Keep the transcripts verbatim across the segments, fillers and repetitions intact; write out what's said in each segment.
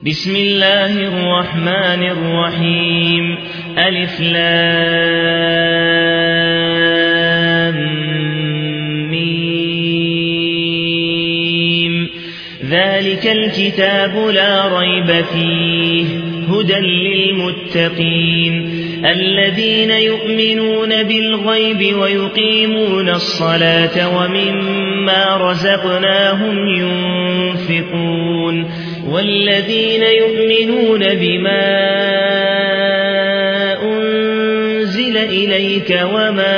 بسم الله الرحمن الرحيم ألف لام ميم ذلك الكتاب لا ريب فيه هدى للمتقين الذين يؤمنون بالغيب ويقيمون الصلاة ومما رزقناهم ينفقون والذين يؤمنون بما أنزل إليك وما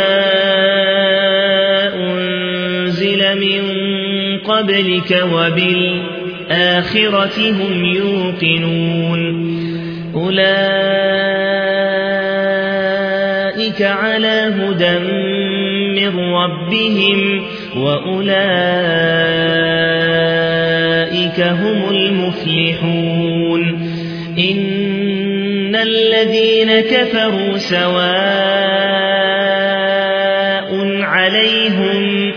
أنزل من قبلك وبالآخرة هم يوقنون أولئك على هدى من ربهم وأولئك هم المفلحون إن الذين كفروا سواء عليهم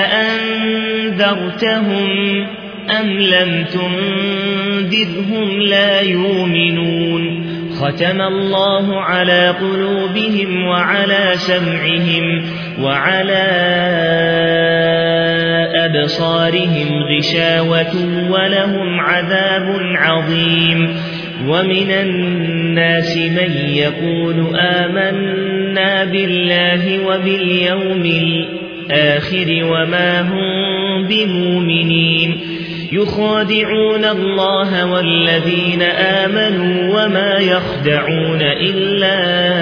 أأنذرتهم أم لم تنذرهم لا يؤمنون ختم الله على قلوبهم وعلى سمعهم وعلى أبصارهم غشاوة ولهم عذاب عظيم ومن الناس من يقول آمنا بالله وباليوم الآخر وما هم بمؤمنين يخادعون الله والذين آمنوا وما يخدعون إلا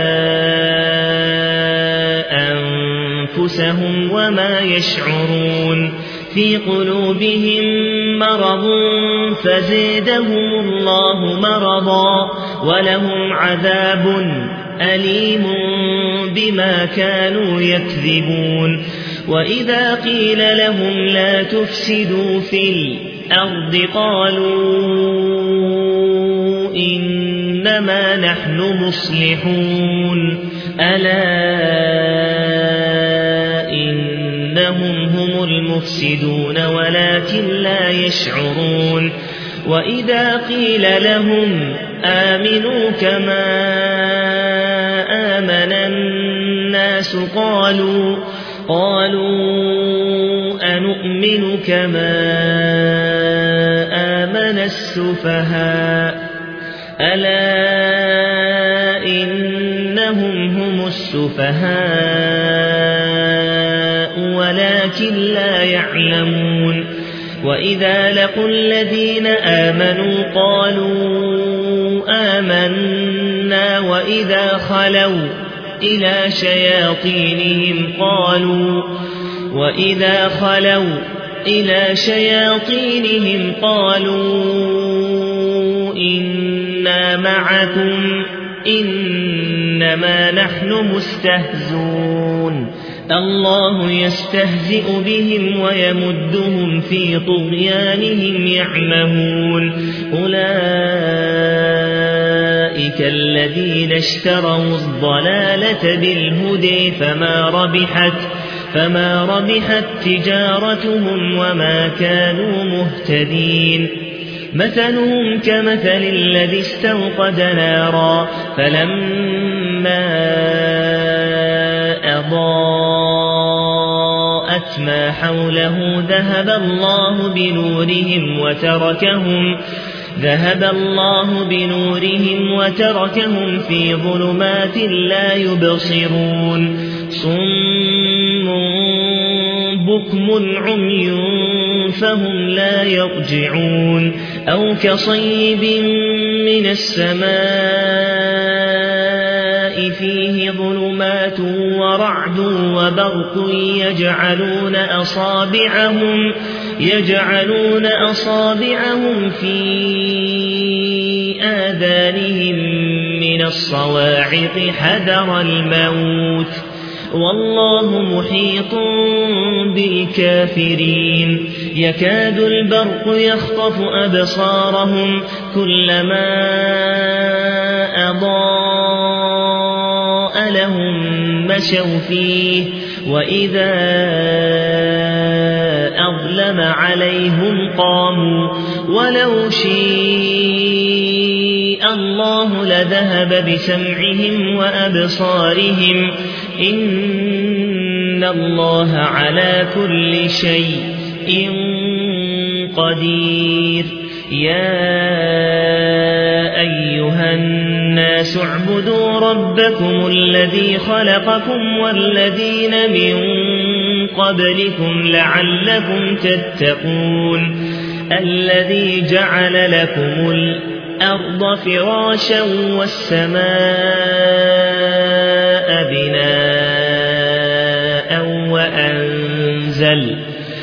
أنفسهم وما يشعرون في قلوبهم مرض فزادهم الله مرضا ولهم عذاب أليم بما كانوا يكذبون وإذا قيل لهم لا تفسدوا في الأرض قالوا إنما نحن مصلحون ألا إنهم هم المفسدون ولكن لا يشعرون وإذا قيل لهم آمنوا كما آمن الناس قالوا قالوا أنؤمن كما آمن السفهاء ألا إنهم هم السفهاء ولكن لا يعلمون وإذا لقوا الذين آمنوا قالوا آمنا وإذا خلوا إلى شياطينهم قالوا وإذا خلوا إلى شياطينهم قالوا إنا معكم إنما نحن مستهزون الله يستهزئ بهم ويمدهم في طغيانهم يعمهون أولئك الذين اشتروا الضلالة بالهدى فما ربحت فما ربحت تجارتهم وما كانوا مهتدين مثلهم كمثل الذي استوقد نارا فلما أضاءت ما حوله ذهب الله بنورهم وتركهم ذهب الله بنورهم وتركهم في ظلمات لا يبصرون صم بكم عمي فهم لا يرجعون أو كصيب من السماء فيه ظلمات ورعد وبرق يجعلون أصابعهم يجعلون أصابعهم في آذانهم من الصواعق حذر الموت والله محيط بالكافرين يكاد البرق يخطف أبصارهم كلما أضاء لهم مشوا فيه وإذا أظلم عليهم قاموا ولو شئنا الله لذهب بسمعهم وأبصارهم إن الله على كل شيء قدير يا أيها الناس اعبدوا ربكم الذي خلقكم والذين من قبلكم لعلكم تتقون الذي جعل لكم الأرض فراشا والسماء بناء وأنزل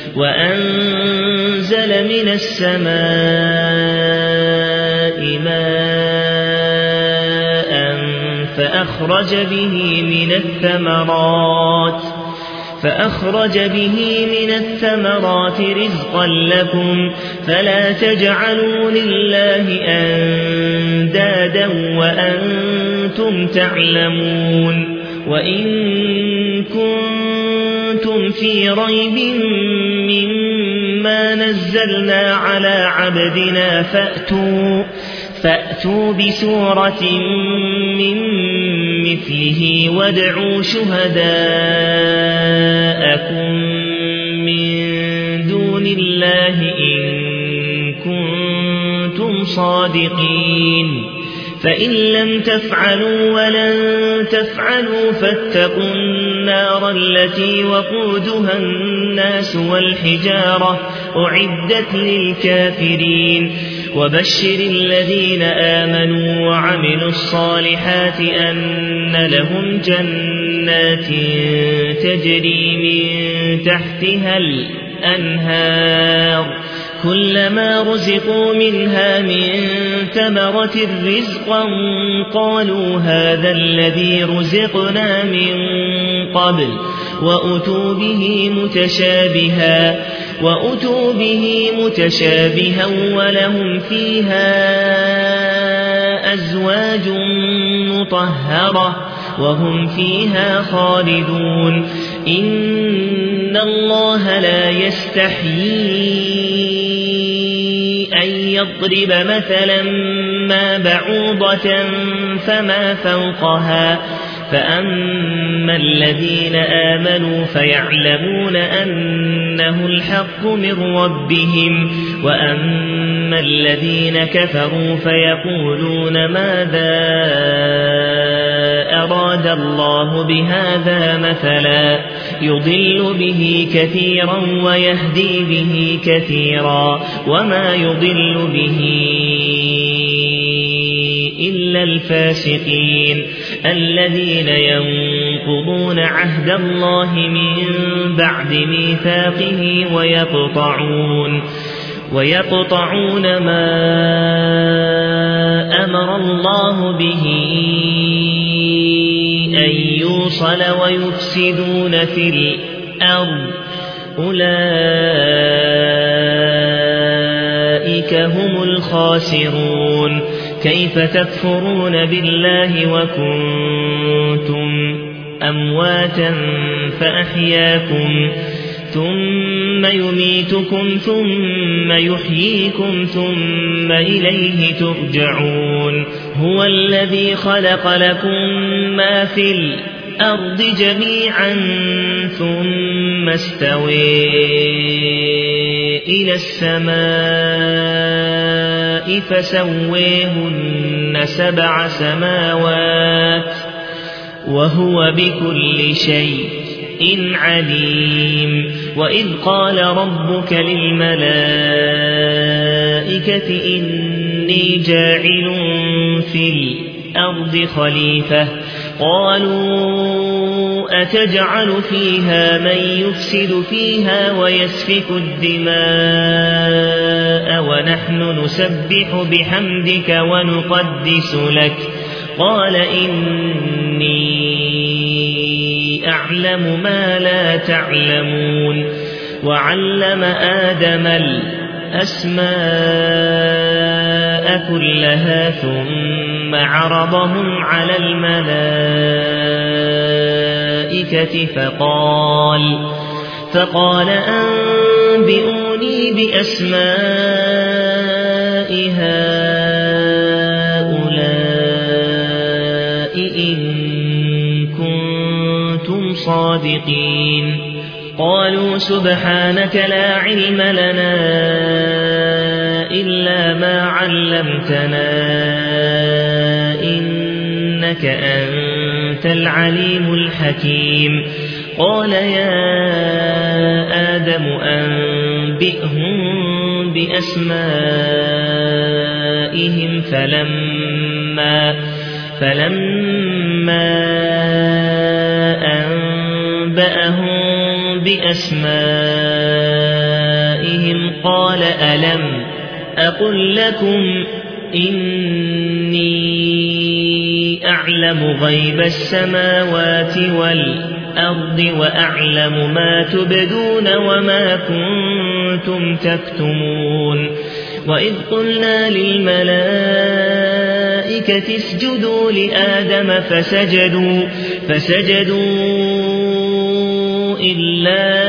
وأنزل من السماء ماء فأخرج به من الثمرات فأخرج به من الثمرات رزقا لكم فلا تجعلوا لله أندادا وأنتم تعلمون وإن كنتم في ريب مما نزلنا على عبدنا فأتوا فأتوا بسورة من مثله وادعوا شهداءكم من دون الله إن كنتم صادقين فإن لم تفعلوا ولن تفعلوا فاتقوا النار التي وقودها الناس والحجارة أعدت للكافرين وبشر الذين آمنوا وعملوا الصالحات أن لهم جنات تجري من تحتها الأنهار كلما رزقوا منها من ثمرة رزقا قالوا هذا الذي رزقنا من قبل وأتوا به متشابها وأتوا به متشابها ولهم فيها أزواج مطهرة وهم فيها خالدون إن الله لا يستحيي أن يضرب مثلا ما بعوضة فما فوقها فأما الذين آمنوا فيعلمون أنه الحق من ربهم وأما الذين كفروا فيقولون ماذا أراد الله بهذا مثلا يضل به كثيرا ويهدي به كثيرا وما يضل به إلا الفاسقين الذين ينقضون عهد الله من بعد ميثاقه ويقطعون ويقطعون ما أمر الله به أن يوصل ويفسدون في الأرض أولئك هم الخاسرون كيف تكفرون بالله وكنتم أمواتا فأحياكم ثم يميتكم ثم يحييكم ثم إليه ترجعون هو الذي خلق لكم ما في الأرض جميعا ثم استوى إلى السماء فسويهن سبع سماوات وهو بكل شيء إن عليم وإذ قال ربك للملائكة إني جاعل في الأرض خليفة قالوا أتجعل فيها من يفسد فيها ويسفك الدماء ونحن نسبح بحمدك ونقدس لك قال إني أعلم ما لا تعلمون وعلم آدم الأسماء كلها ثم عرضهم على الملائكة فقال فقال أنبئوني بأسماء هؤلاء صادقين قالوا سبحانك لا علم لنا إلا ما علمتنا إنك أنت العليم الحكيم قال يا آدم أنبئهم بأسمائهم فلما فلما أنبأهم بأسمائهم قال ألم أقل لكم إني أعلم غيب السماوات والأرض وأعلم ما تبدون وما كنتم تكتمون وإذ قلنا للملائكة اسجدوا لآدم فسجدوا فسجدوا إلا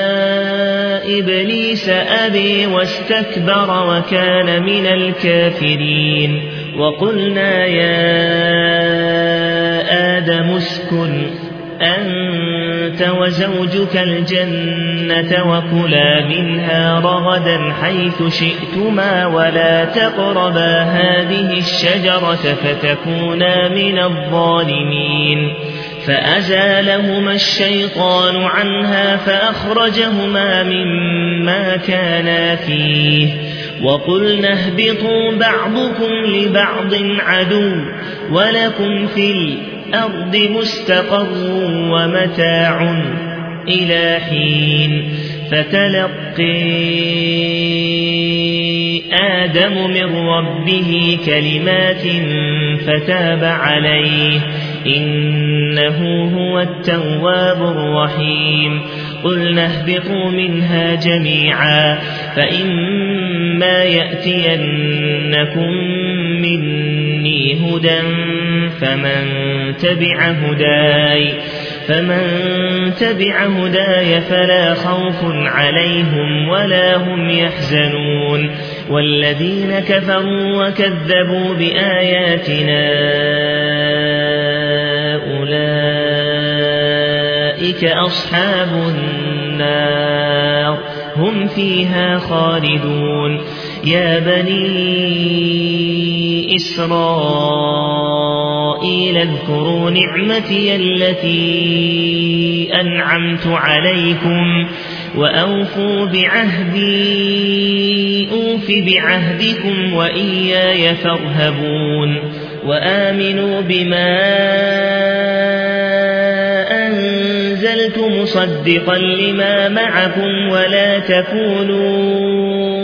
إبليس أبي واستكبر وكان من الكافرين وقلنا يا آدم اسكن أنت وزوجك الجنة وكلا منها رغدا حيث شئتما ولا تقربا هذه الشجرة فتكونا من الظالمين فأزالهما الشيطان عنها فأخرجهما مما كانا فيه وقلنا اهبطوا بعضكم لبعض عدو ولكم في الأرض مستقر ومتاع إلى حين فتلقي آدم من ربه كلمات فتاب عليه إنه هو التواب الرحيم قلنا اهبطوا منها جميعا فإما يأتينكم مني هدى فمن تبع هداي فمن تبع هداي فلا خوف عليهم ولا هم يحزنون والذين كفروا وكذبوا بآياتنا أولئك أصحاب النار هم فيها خالدون يا بني إسرائيل اذكروا نعمتي التي أنعمت عليكم وأوفوا بعهدي أوف بعهدكم وإياي فارهبون وآمنوا بما أنزلت مصدقا لما معكم ولا تكونوا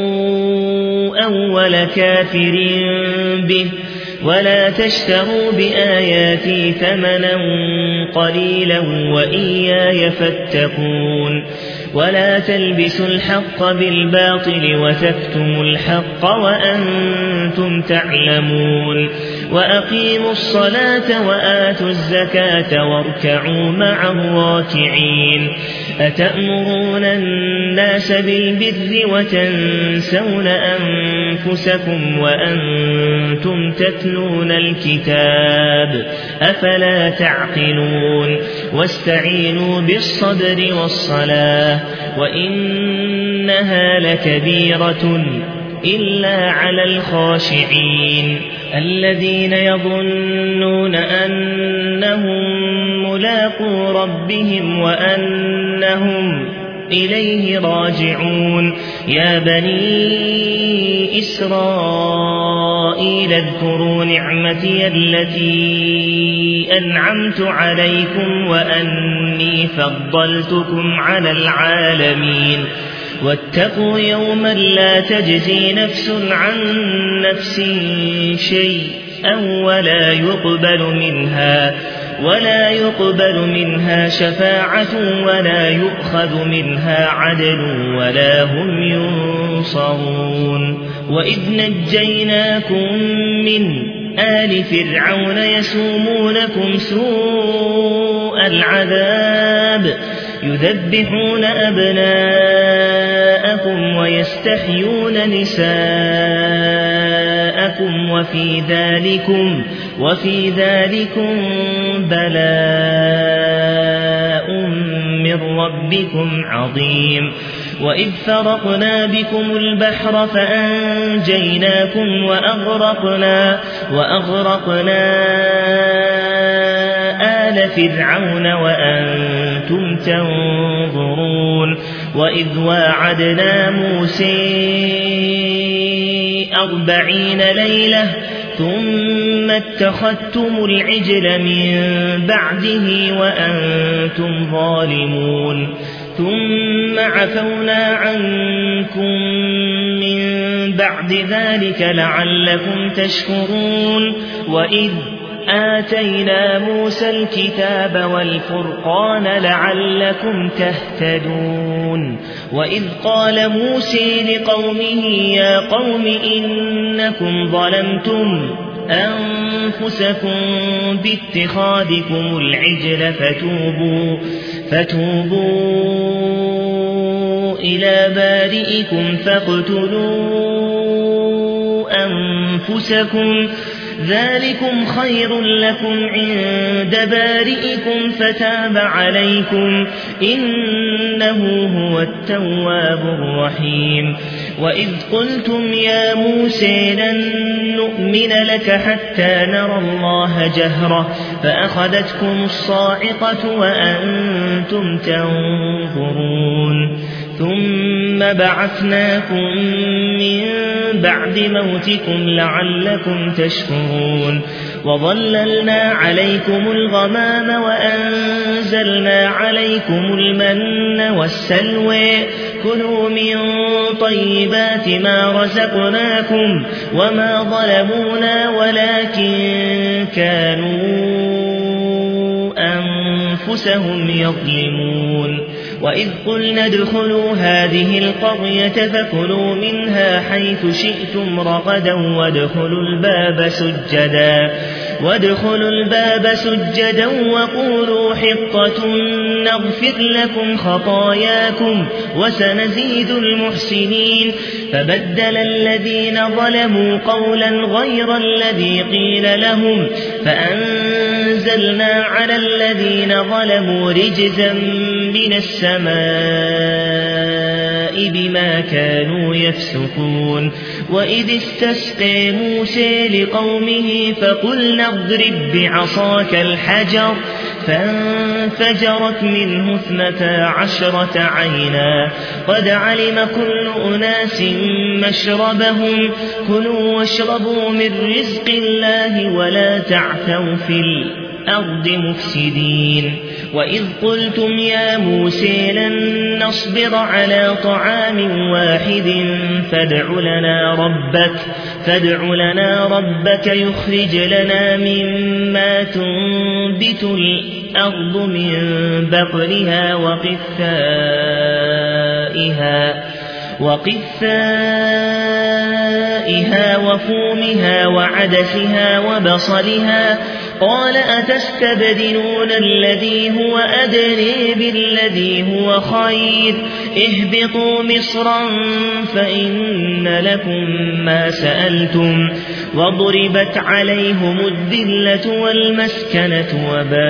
أول كافر به ولا تشتروا بآياتي ثمنا قليلا وإياي فاتقون ولا تلبسوا الحق بالباطل وتكتموا الحق وأنتم تعلمون وأقيموا الصلاة وآتوا الزكاة واركعوا مع الراكعين أتأمرون الناس بالبر وتنسون أنفسكم وأنتم تتلون الكتاب أفلا تعقلون واستعينوا بالصبر والصلاة وإنها لكبيرة إلا على الخاشعين الذين يظنون أنهم ملاقو ربهم وأنهم إليه راجعون يا بني إسرائيل اذكروا نعمتي التي أنعمت عليكم وأني فضلتكم على العالمين واتقوا يوما لا تجزي نفس عن نفس شيئا ولا يقبل منها ولا يقبل منها شفاعة ولا يؤخذ منها عدل ولا هم ينصرون وإذ نجيناكم من آل فرعون يسومونكم سوء العذاب يذبحون أبناءكم ويستحيون نساءكم وفي ذلكم وفي ذلكم بلاء من ربكم عظيم. وإذ فرقنا بكم البحر فأنجيناكم وأغرقنا, وأغرقنا آل فرعون وأنتم تنظرون. وإذ واعدنا موسى أربعين ليلة ثم اتخذتم العجل من بعده وأنتم ظالمون ثم عفونا عنكم من بعد ذلك لعلكم تشكرون. وإذ آتينا موسى الكتاب والفرقان لعلكم تهتدون. وإذ قال موسى لقومه يا قوم إنكم ظلمتم أنفسكم باتخاذكم العجل فتوبوا, فتوبوا إلى بارئكم فاقتلوا أنفسكم ذلكم خير لكم عند بارئكم فتاب عليكم إنه هو التواب الرحيم. وإذ قلتم يا موسى لن نؤمن لك حتى نرى الله جهرة فأخذتكم الصاعقة وأنتم تنظرون ثم بعثناكم من بعد موتكم لعلكم تشكرون. وظللنا عليكم الغمام وأنزلنا عليكم المن والسلوى كلوا من طيبات ما رزقناكم وما ظلمونا ولكن كانوا أنفسهم يظلمون. وإذ قلنا ادخلوا هذه القرية فكلوا منها حيث شئتم رغدا وادخلوا الباب سجدا وادخلوا الباب سجدا وقولوا حطة نغفر لكم خطاياكم وسنزيد المحسنين. فبدل الذين ظلموا قولا غير الذي قيل لهم فأنزلنا على الذين ظلموا رجزا من السماء بما كانوا يفسقون. وإذ استسقى موسى لقومه فقلنا اضرب بعصاك الحجر فانفجرت منه اثنتا عشرة عينا قد علم كل أناس مشربهم كلوا واشربوا من رزق الله ولا تعثوا في الأرض مفسدين. وإذ قلتم يا موسى لن نصبر على طعام واحد فادع لنا ربك, فادع لنا ربك يخرج لنا مما تنبت الأرض من بقلها وقثائها, وقثائها وفومها وعدسها وبصلها قال أتستبدلون الذي هو أدنى بالذي هو خير اهبطوا مصرا فإن لكم ما سألتم وضربت عليهم الذلة والمسكنة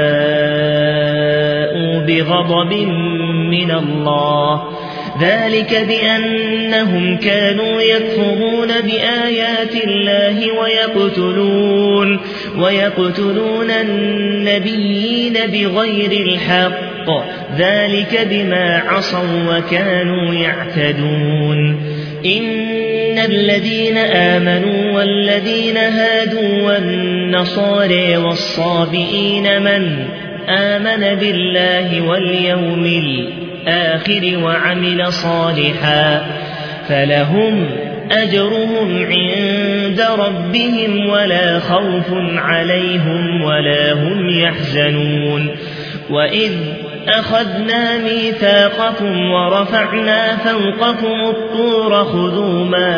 وباءوا بغضب من الله ذلك بأنهم كانوا يكفرون بآيات الله ويقتلون, ويقتلون النبيين بغير الحق ذلك بما عصوا وكانوا يعتدون. إن الذين آمنوا والذين هادوا والنصارى والصابئين من آمن بالله واليوم الآخر وعمل صالحا فلهم أجرهم عند ربهم ولا خوف عليهم ولا هم يحزنون. وإذ أخذنا ميثاقكم ورفعنا فوقكم الطور خذوا ما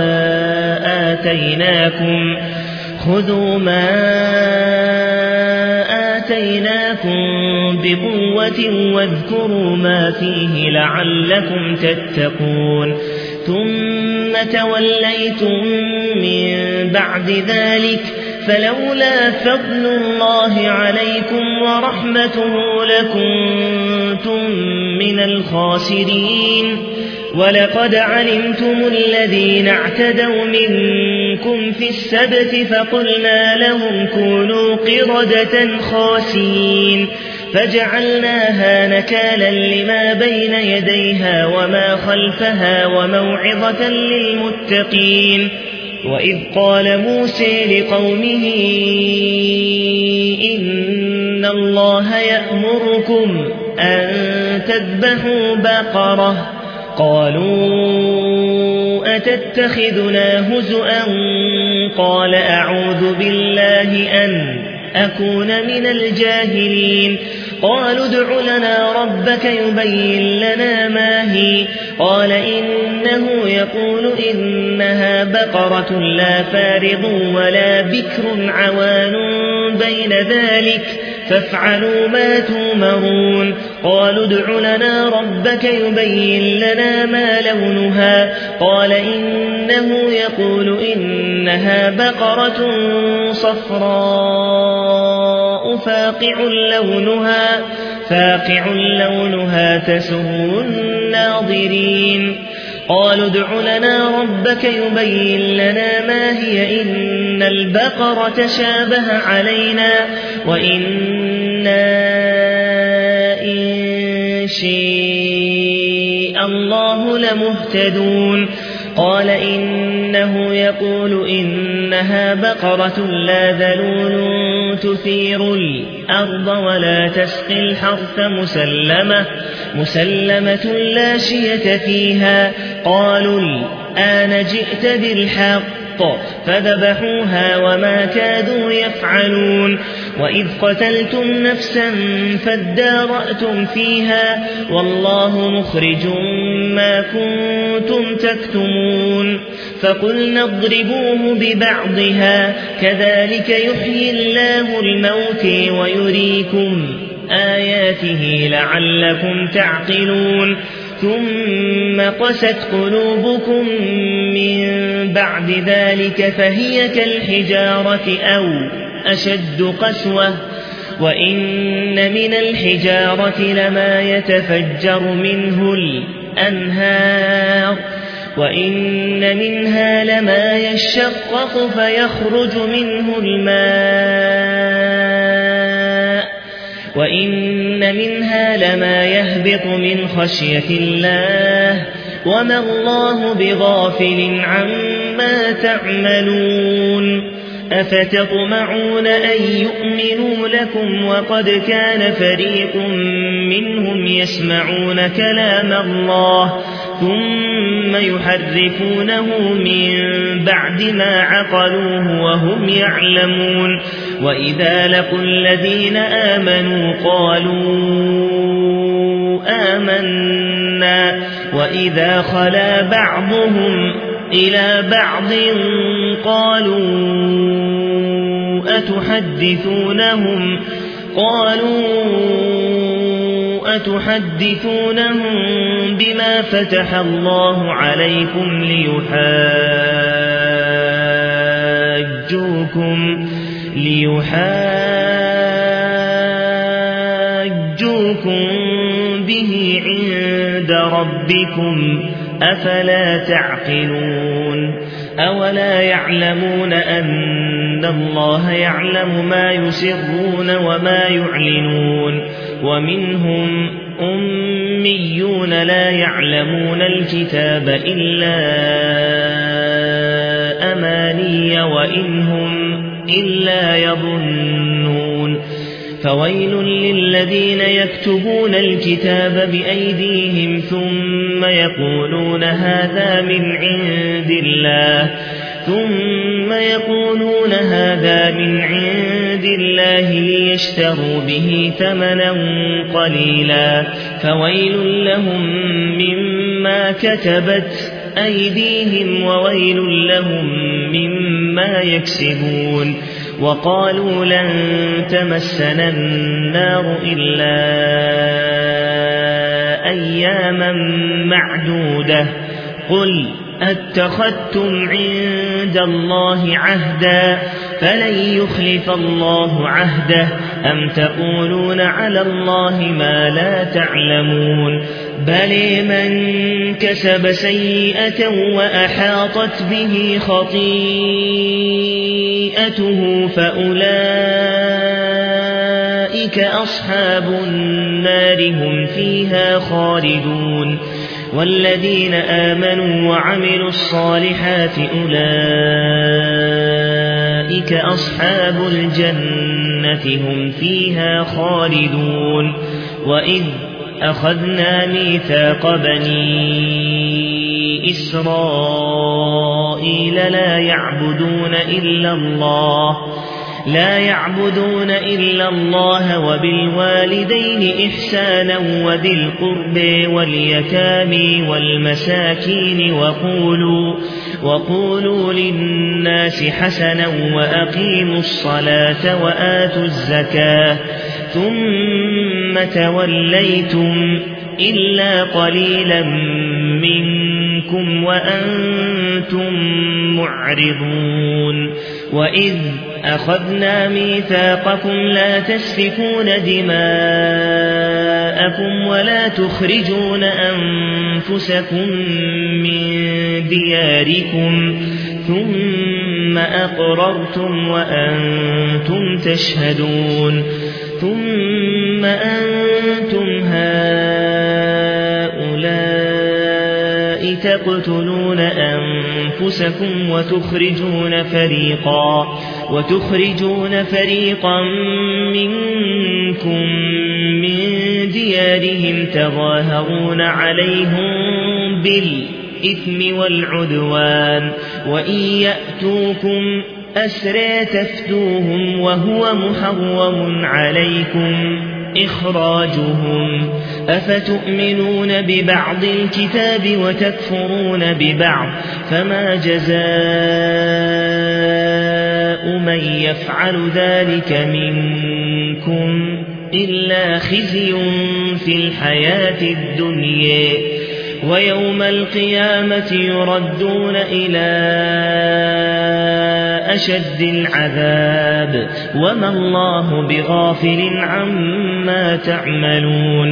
آتيناكم خذوا ما آتيناكم بقوة واذكروا ما فيه لعلكم تتقون. ثم توليتم من بعد ذلك فلولا فضل الله عليكم ورحمته لكنتم من الخاسرين ولقد علمتم الذين اعتدوا منكم في السبت فقلنا لهم كونوا قردة خاسئين فجعلناها نكالا لما بين يديها وما خلفها وموعظة للمتقين. وإذ قال موسى لقومه إن الله يأمركم أن تذبحوا بقرة قالوا أتتخذنا هزؤا قال أعوذ بالله أن أكون من الجاهلين. قالوا ادع لنا ربك يبين لنا ما هي قال إنه يقول إنها بقرة لا فارض ولا بكر عوان بين ذلك فافعلوا ما تؤمرون. قالوا ادع لنا ربك يبين لنا ما لونها قال إنه يقول إنها بقرة صفراء فاقع لونها فاقع لونها تسر الناظرين. قالوا ادع لنا ربك يبين لنا ما هي إن البقرة شابه علينا وإنا إن شاء الله لمهتدون. قال إنه يقول إنها بقرة لا ذلول تثير الأرض ولا تسقي الحرث مسلمة مسلمة لا شية فيها. قالوا الآن جئت بالحق فذبحوها وما كادوا يفعلون. وإذ قتلتم نفسا فادارأتم فيها والله مخرج ما كنتم تكتمون. فقلنا اضربوه ببعضها كذلك يحيي الله الموت ويريكم آياته لعلكم تعقلون. ثم قست قلوبكم من بعد ذلك فهي كالحجارة أو أشد قسوة وإن من الحجارة لما يتفجر منه الأنهار وإن منها لما يشقق فيخرج منه الماء وإن منها لما يهبط من خشية الله وما الله بغافل عما تعملون. أفتطمعون أن يؤمنوا لكم وقد كان فريق منهم يسمعون كلام الله ثم يحرفونه من بعد ما عقلوه وهم يعلمون. وإذا لقوا الذين آمنوا قالوا آمنا وإذا خلا بعضهم إلى بعض قالوا أتحدثونهم قالوا أتحدثونهم بما فتح الله عليكم ليحاجوكم ليحاجوكم به عند ربكم أفلا تعقلون. أولا يعلمون أن الله يعلم ما يسرون وما يعلنون ومنهم أميون لا يعلمون الكتاب إلا أماني وإنهم إلا يظنون. فويل للذين يكتبون الكتاب بأيديهم ثم يقولون هذا من عند الله ثم يقولون هذا من عند الله ليشتروا به ثمنا قليلا فويل لهم مما كتبت أيديهم وويل لهم مما يكسبون. وقالوا لن تمسنا النار إلا أياما معدودة قل أتخذتم عند الله عهدا فلن يخلف الله عهده أم تقولون على الله ما لا تعلمون بل من كسب سيئة وأحاطت به خطيئته فأولئك أصحاب النار هم فيها خالدون والذين آمنوا وعملوا الصالحات أولئك أصحاب الجنة هم فيها خالدون وإذ أخذنا ميثاق بني إسرائيل لا يعبدون إلا الله لا يعبدون إلا الله وبالوالدين إحسانا وذي القرب واليتامى والمساكين وقولوا, وقولوا للناس حسنا وأقيموا الصلاة وآتوا الزكاة ثم توليتم إلا قليلا منكم وأنتم معرضون وإذ أخذنا ميثاقكم لا تسفكون دماءكم ولا تخرجون أنفسكم من دياركم ثم أقررتم وأنتم تشهدون ثم أنتم هؤلاء تقتلون أنفسكم وتخرجون فريقا وتخرجون فريقا منكم من ديارهم تظاهرون عليهم بالإثم والعدوان وإن يأتوكم أسرى تفتوهم وهو محرم عليكم إخراجهم أفتؤمنون ببعض الكتاب وتكفرون ببعض فما جزاء من يفعل ذلك منكم إلا خزي في الحياة الدنيا ويوم القيامة يردون إلى أشد العذاب وما الله بغافل عما تعملون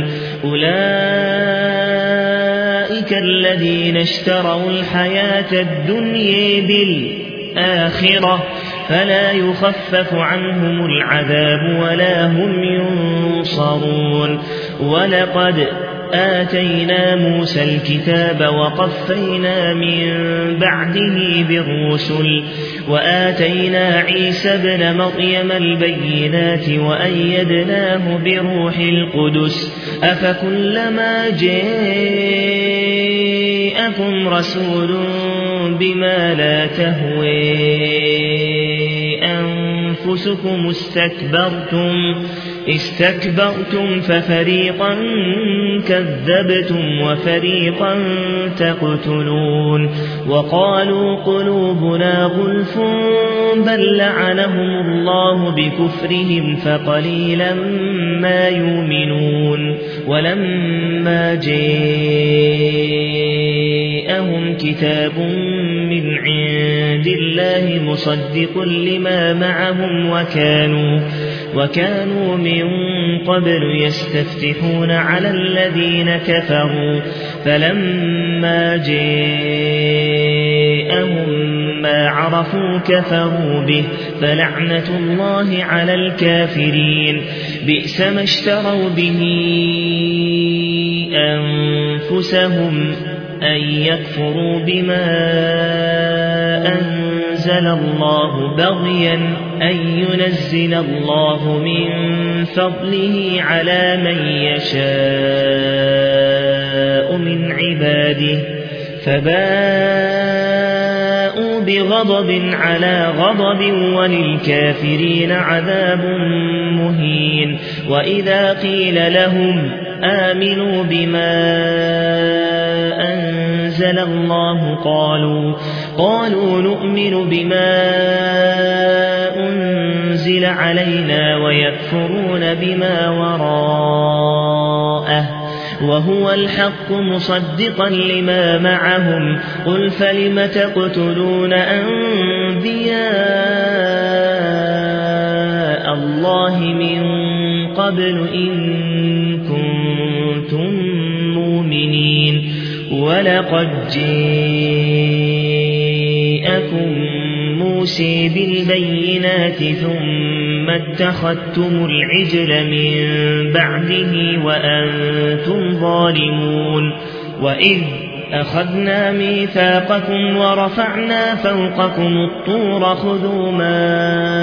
أولئك الذين اشتروا الحياة الدنيا بالآخرة فلا يخفف عنهم العذاب ولا هم ينصرون ولقد آتينا موسى الكتاب وقفينا من بعده بالرسل وآتينا عيسى ابن مريم البينات وأيدناه بروح القدس أفكلما جاءكم رسول بما لا تهوي أنفسكم استكبرتم استكبرتم ففريقا كذبتم وفريقا تقتلون وقالوا قلوبنا غلف بل لعنهم الله بكفرهم فقليلا ما يؤمنون ولما جاءهم كتاب من عند الله مصدق لما معهم وكانوا وكانوا من قبل يستفتحون على الذين كفروا فلما جاءهم ما عرفوا كفروا به فلعنة الله على الكافرين بئس ما اشتروا به أنفسهم أن يكفروا بما أنزل الله بغيا أن ينزل الله من فضله على من يشاء من عباده فباءوا بغضب على غضب وللكافرين عذاب مهين وإذا قيل لهم آمنوا بما أنزل الله قالوا قالوا نؤمن بما أنزل علينا ويكفرون بما وراءه وهو الحق مصدقا لما معهم قل فلم تقتلون أنبياء الله من قبل إن كنتم مؤمنين ولقد جاءكم موسى بالبينات ثم اتخذتم العجل من بعده وأنتم ظالمون وإذ أخذنا ميثاقكم ورفعنا فوقكم الطور خذوا ما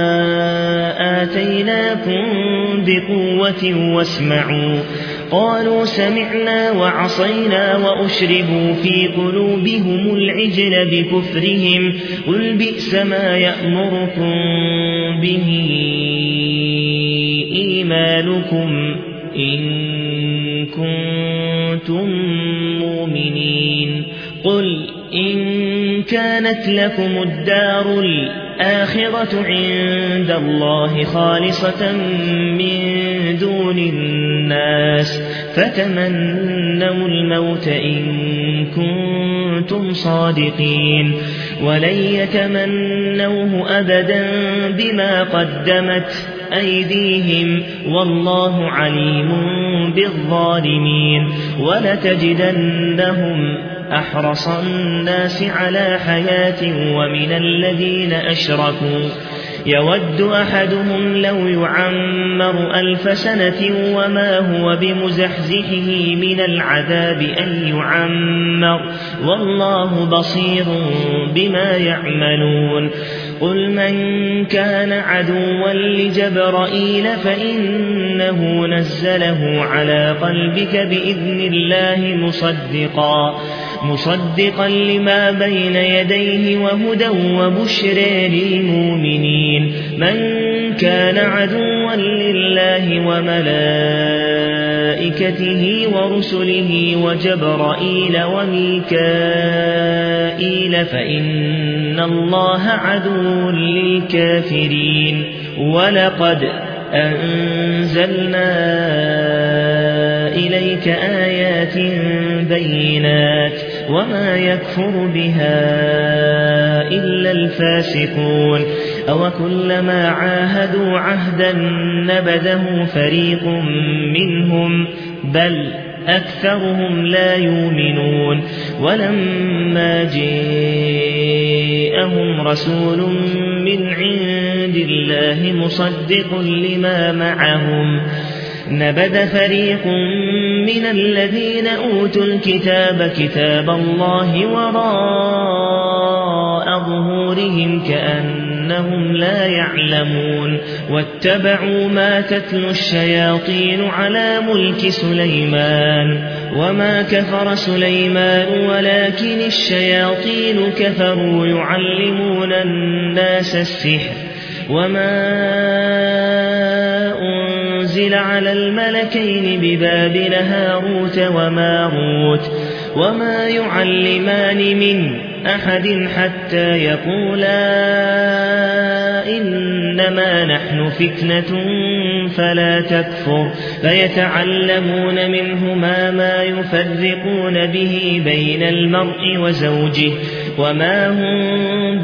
آتيناكم بقوة واسمعوا قالوا سمعنا وعصينا وأشربوا في قلوبهم العجل بكفرهم قل بئس ما يأمركم به إيمانكم إن كنتم مؤمنين قل إن كانت لكم الدار الآخرة عند الله خالصة من دون الناس فتمنوا الموت إن كنتم صادقين ولن يتمنوه أبدا بما قدمت أيديهم والله عليم بالظالمين ولتجدنهم أحرص الناس على حياة ومن الذين أشركوا يود أحدهم لو يعمر ألف سنة وما هو بمزحزحه من العذاب أن يعمر والله بصير بما يعملون قل من كان عدوا لجبرائيل فإنه نزله على قلبك بإذن الله مصدقا مصدقا لما بين يديه وهدى وبشرى للمؤمنين من كان عدوا لله وملائكته ورسله وجبرائيل وميكائيل فإن الله عدو للكافرين ولقد أنزلنا إليك آيات بينات وما يكفر بها إلا الفاسقون أوكلما عاهدوا عهدا نبذه فريق منهم بل أكثرهم لا يؤمنون ولما جاءهم رسول من عند الله مصدق لما معهم نبذ فريق من الذين أوتوا الكتاب كتاب الله وراء ظهورهم كأنهم لا يعلمون واتبعوا ما تتلو الشياطين على ملك سليمان وما كفر سليمان ولكن الشياطين كفروا يعلمون الناس السحر وما أنزل على الملكين ببابل هاروت وماروت وما يعلمان من أحد حتى يقولا إنما نحن فتنة فلا تكفر فيتعلمون منهما ما يفرقون به بين المرء وزوجه وما هم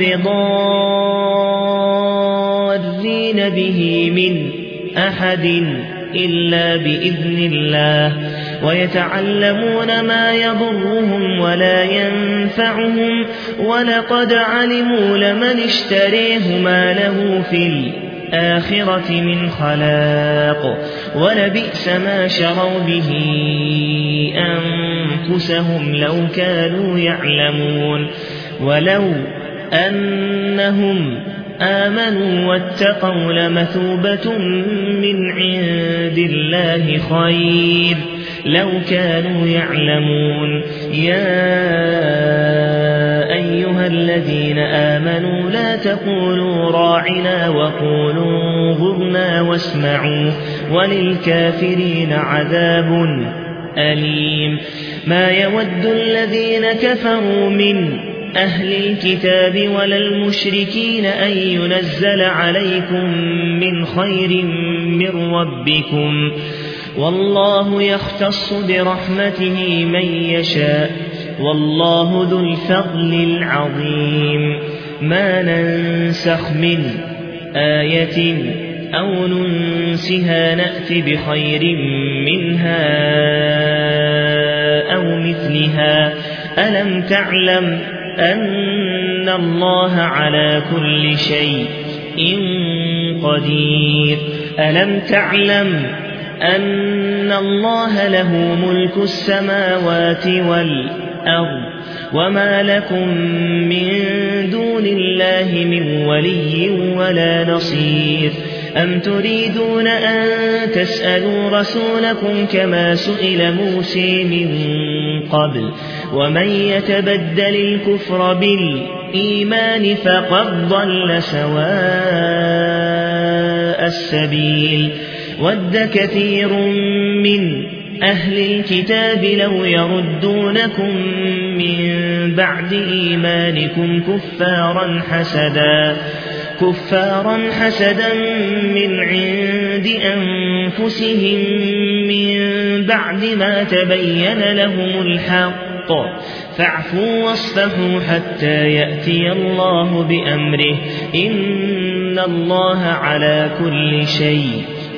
بضارين به من أحد إلا بإذن الله ويتعلمون ما يضرهم ولا ينفعهم ولقد علموا لمن اشتريه ما له في الآخرة من خلاق ولبئس ما شروا به أنفسهم لو كانوا يعلمون ولو أنهم آمنوا واتقوا لمثوبة من عند الله خير لو كانوا يعلمون يا أيها الذين آمنوا لا تقولوا راعنا وقولوا انظرنا واسمعوا وللكافرين عذاب أليم ما يود الذين كفروا من أهل الكتاب ولا المشركين أن ينزل عليكم من خير من ربكم والله يختص برحمته من يشاء والله ذو الفضل العظيم ما ننسخ من آية أو ننسها نأت بخير منها أو مثلها ألم تعلم أن الله على كل شيء قدير ألم تعلم أن الله له ملك السماوات والأرض وما لكم من دون الله من ولي ولا نصير أم تريدون أن تسألوا رسولكم كما سئل موسى من قبل ومن يتبدل الكفر بالإيمان فقد ضل سواء السبيل ود كثير من أهل الكتاب لو يردونكم من بعد إيمانكم كفارا حسدا كفارا حسدا من عند أنفسهم من بعد ما تبين لهم الحق فاعفوا واصفحوا حتى يأتي الله بأمره إن الله على كل شيء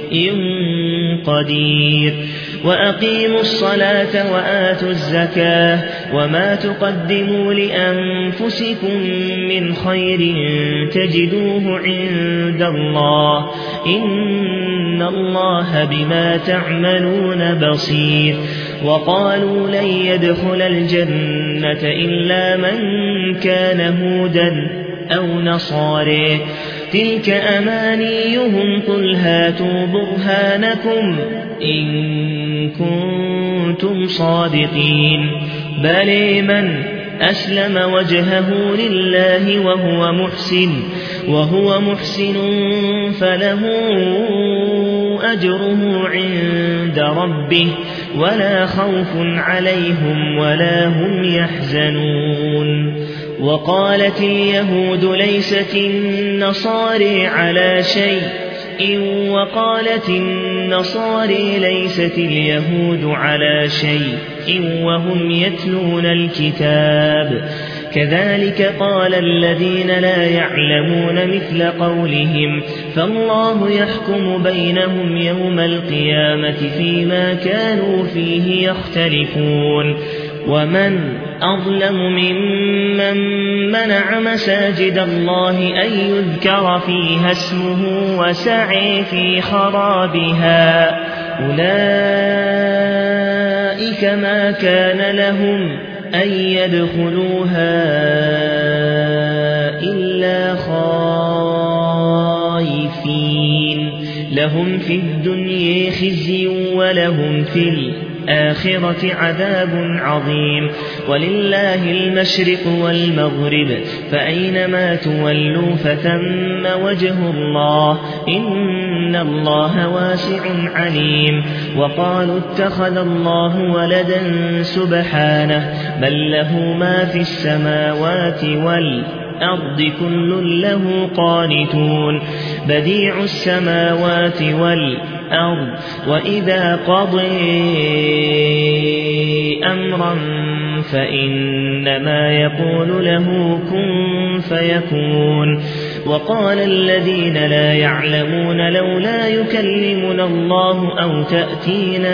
قدير وأقيموا الصلاة وآتوا الزكاة وما تقدموا لأنفسكم من خير تجدوه عند الله إن الله بما تعملون بصير وقالوا لن يدخل الجنة إلا من كان هودا أو نصارى تلك أمانيهم قل هاتوا برهانكم إن كنتم صادقين بل من أسلم وجهه لله وهو محسن وهو محسن فله أجره عند ربه ولا خوف عليهم ولا هم يحزنون وقالت اليهود ليست النصارى على شيء وقالت النصارى ليست اليهود على شيء وهم يتلون الكتاب كذلك قال الذين لا يعلمون مثل قولهم فالله يحكم بينهم يوم القيامة فيما كانوا فيه يختلفون ومن أظلم ممن منع مساجد الله أن يذكر فيها اسمه وسعي في خرابها أولئك ما كان لهم أن يدخلوها إلا خائفين لهم في الدنيا خزي ولهم في الآخرة عذاب عظيم ولله المشرق والمغرب فأينما تولوا فثم وجه الله إن الله واسع عليم وقالوا اتخذ الله ولدا سبحانه بل له ما في السماوات والأرض كل له قانتون بديع السماوات والأرض وإذا قضي أمرا فإنما يقول له كن فيكون وقال الذين لا يعلمون لولا يكلمنا الله أو تأتينا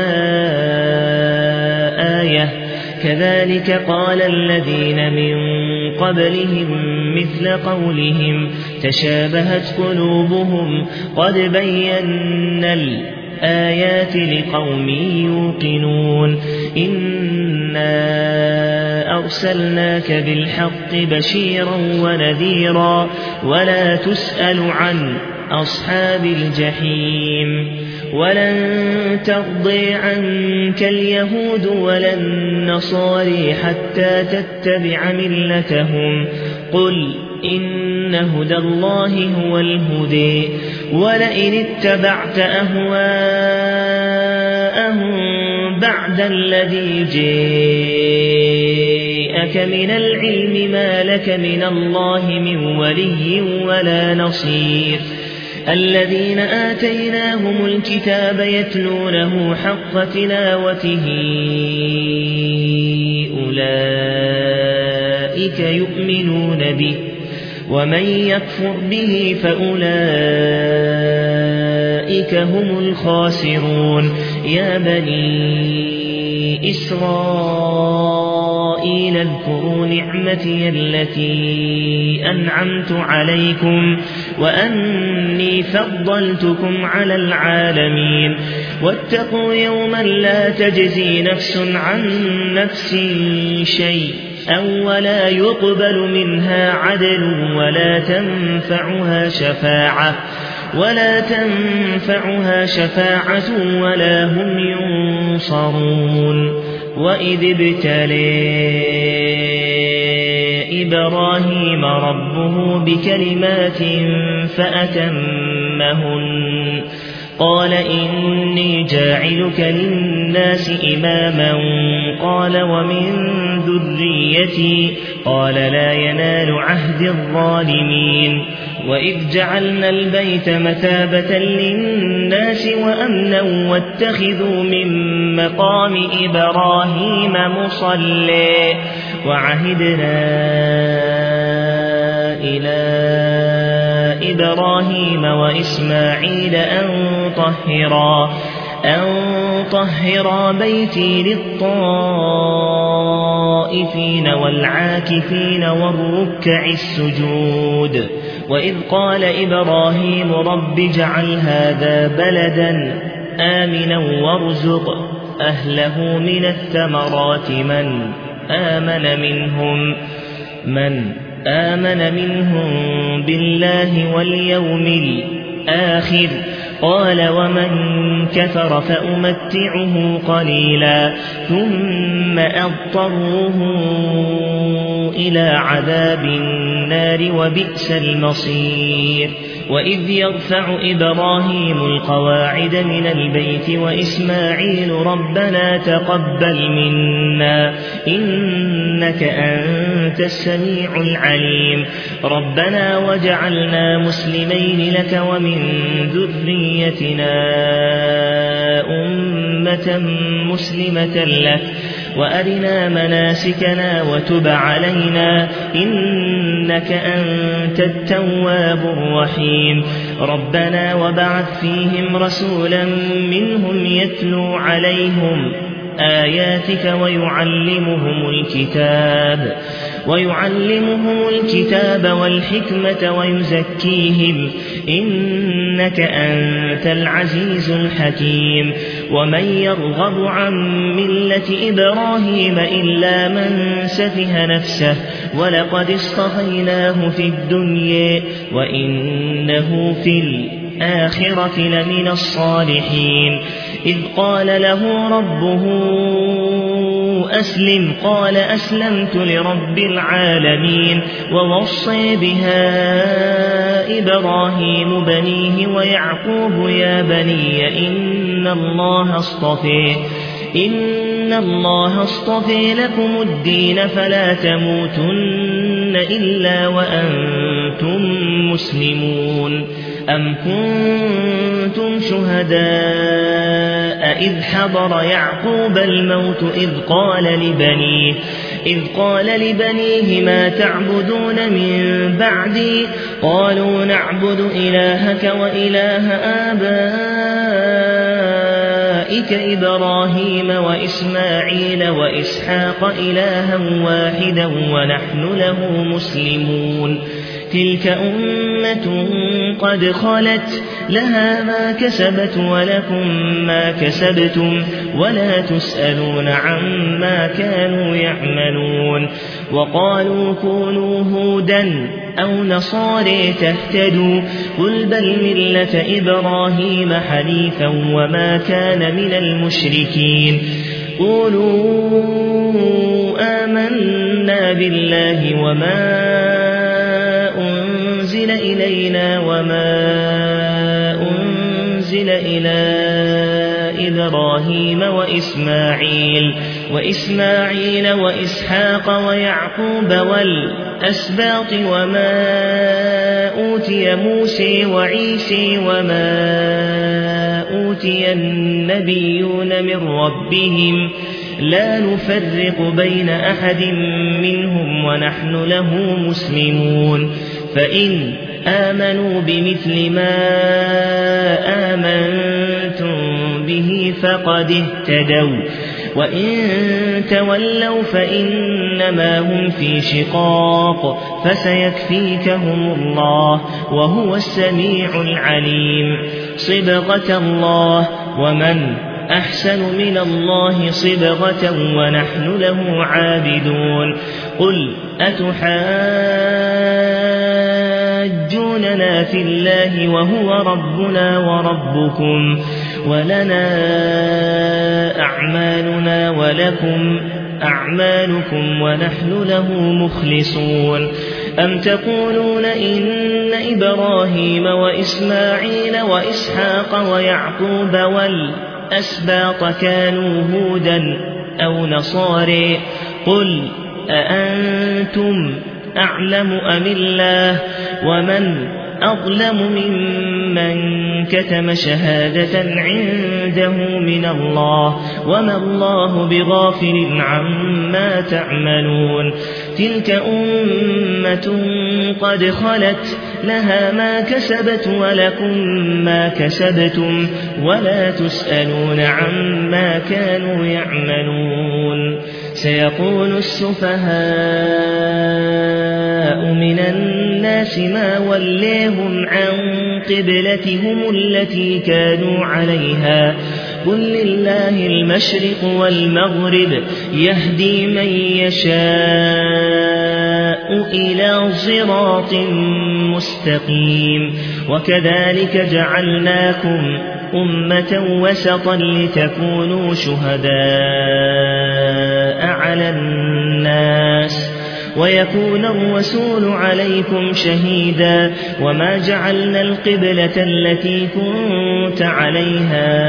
آية كذلك قال الذين من قبلهم مثل قولهم تشابهت قلوبهم قد بينا الآيات لقوم يوقنون إنا أرسلناك بالحق بشيرا ونذيرا ولا تسأل عن أصحاب الجحيم ولن ترضي عنك اليهود ولا النصارى حتى تتبع ملتهم قل إن هدى الله هو الهدى ولئن اتبعت أهواءهم بعد الذي جاءك من العلم ما لك من الله من ولي ولا نصير الذين آتيناهم الكتاب يتلونه حق تلاوته أولئك يؤمنون به ومن يكفر به فأولئك أولئك هم الخاسرون. يا بني إسرائيل اذكروا نعمتي التي أنعمت عليكم وأني فضلتكم على العالمين. واتقوا يوما لا تجزي نفس عن نفس شيء أو ولا يقبل منها عدل ولا تنفعها شفاعة ولا تنفعها شفاعة ولا هم ينصرون. وإذ ابتلى إبراهيم ربه بكلمات فأتمهن قال إني جاعلك للناس إماما قال ومن ذريتي قال لا ينال عهد الظالمين. وإذ جعلنا البيت مثابة للناس وأمنا واتخذوا من مقام إبراهيم مصلى وعهدنا إلى إبراهيم وإسماعيل أن طهرا أن طهرا بيتي للطائفين والعاكفين والركع السجود. وإذ قال إبراهيم رب اجعل هذا بلدا آمنا وارزق أهله من الثمرات من آمن منهم من آمن منهم بالله واليوم الآخر قال ومن كفر فأمتعه قليلا ثم أضطره إلى عذاب النار وبئس المصير. وإذ يرفع إبراهيم القواعد من البيت وإسماعيل ربنا تقبل منا إنك أنت السميع العليم ربنا وجعلنا مسلمين لك ومن ذريتنا أمة مسلمة لك وأرنا مناسكنا وتب علينا إنك أنت التواب الرحيم ربنا وبعث فيهم رسولا منهم يتلو عليهم آياتك ويعلمهم الكتاب ويعلمهم الكتاب والحكمة ويزكيهم إنك أنت العزيز الحكيم. ومن يرغب عن ملة إبراهيم إلا من سفه نفسه ولقد اصطفيناه في الدنيا وإنه في الآخرة لمن الصالحين. إذ قال له ربه أسلم قال أسلمت لرب العالمين. ووصي بها إبراهيم بنيه ويعقوب يا بني إن الله اصطفى إن الله اصطفى لكم الدين فلا تموتن إلا وأنتم مسلمون. أم كنتم شهداء إذ حضر يعقوب الموت إذ قال لبنيه إذ قال لبنيه ما تعبدون من بعدي قالوا نعبد إلهك وإله آبائك إبراهيم وإسماعيل وإسحاق إلها واحدا ونحن له مسلمون. تلك أمة قد خلت لها ما كسبت ولكم ما كسبتم ولا تسألون عما كانوا يعملون. وقالوا كونوا هودا أو نصارى تهتدوا قل بل ملة إبراهيم حنيفا وما كان من المشركين. قولوا آمنا بالله وما أنزل إلينا وما أنزل إلى إبراهيم وإسماعيل وإسماعيل وإسحاق ويعقوب والأسباط وما أوتي موسى وعيسى وما أوتي النبيون من ربهم لا نفرق بين أحد منهم ونحن له مسلمون. فإن آمنوا بمثل ما آمنوا فقد اهتدوا وإن تولوا فإنما هم في شقاق فسيكفيكهم الله وهو السميع العليم صبغة الله ومن أحسن من الله صبغة ونحن له عابدون قل أتحاجوننا في الله وهو ربنا وربكم ولنا أعمالنا ولكم أعمالكم ونحن له مخلصون أم تقولون إن إبراهيم وإسماعيل وإسحاق ويعقوب والأسباط كانوا هودا أو نصارى قل أأنتم أعلم أم الله ومن أظلم ممن كتم شهادة عنده من الله وما الله بغافل عما تعملون تلك أمة قد خلت لها ما كسبت ولكم ما كسبتم ولا تسألون عما كانوا يعملون سيقول السفهاء من الناس ما وليهم عن قبلتهم التي كانوا عليها قل لله المشرق والمغرب يهدي من يشاء إلى صراط مستقيم وكذلك جعلناكم أمة وسطا لتكونوا شهداء على الناس ويكون الرسول عليكم شهيدا وما جعلنا القبلة التي كنت عليها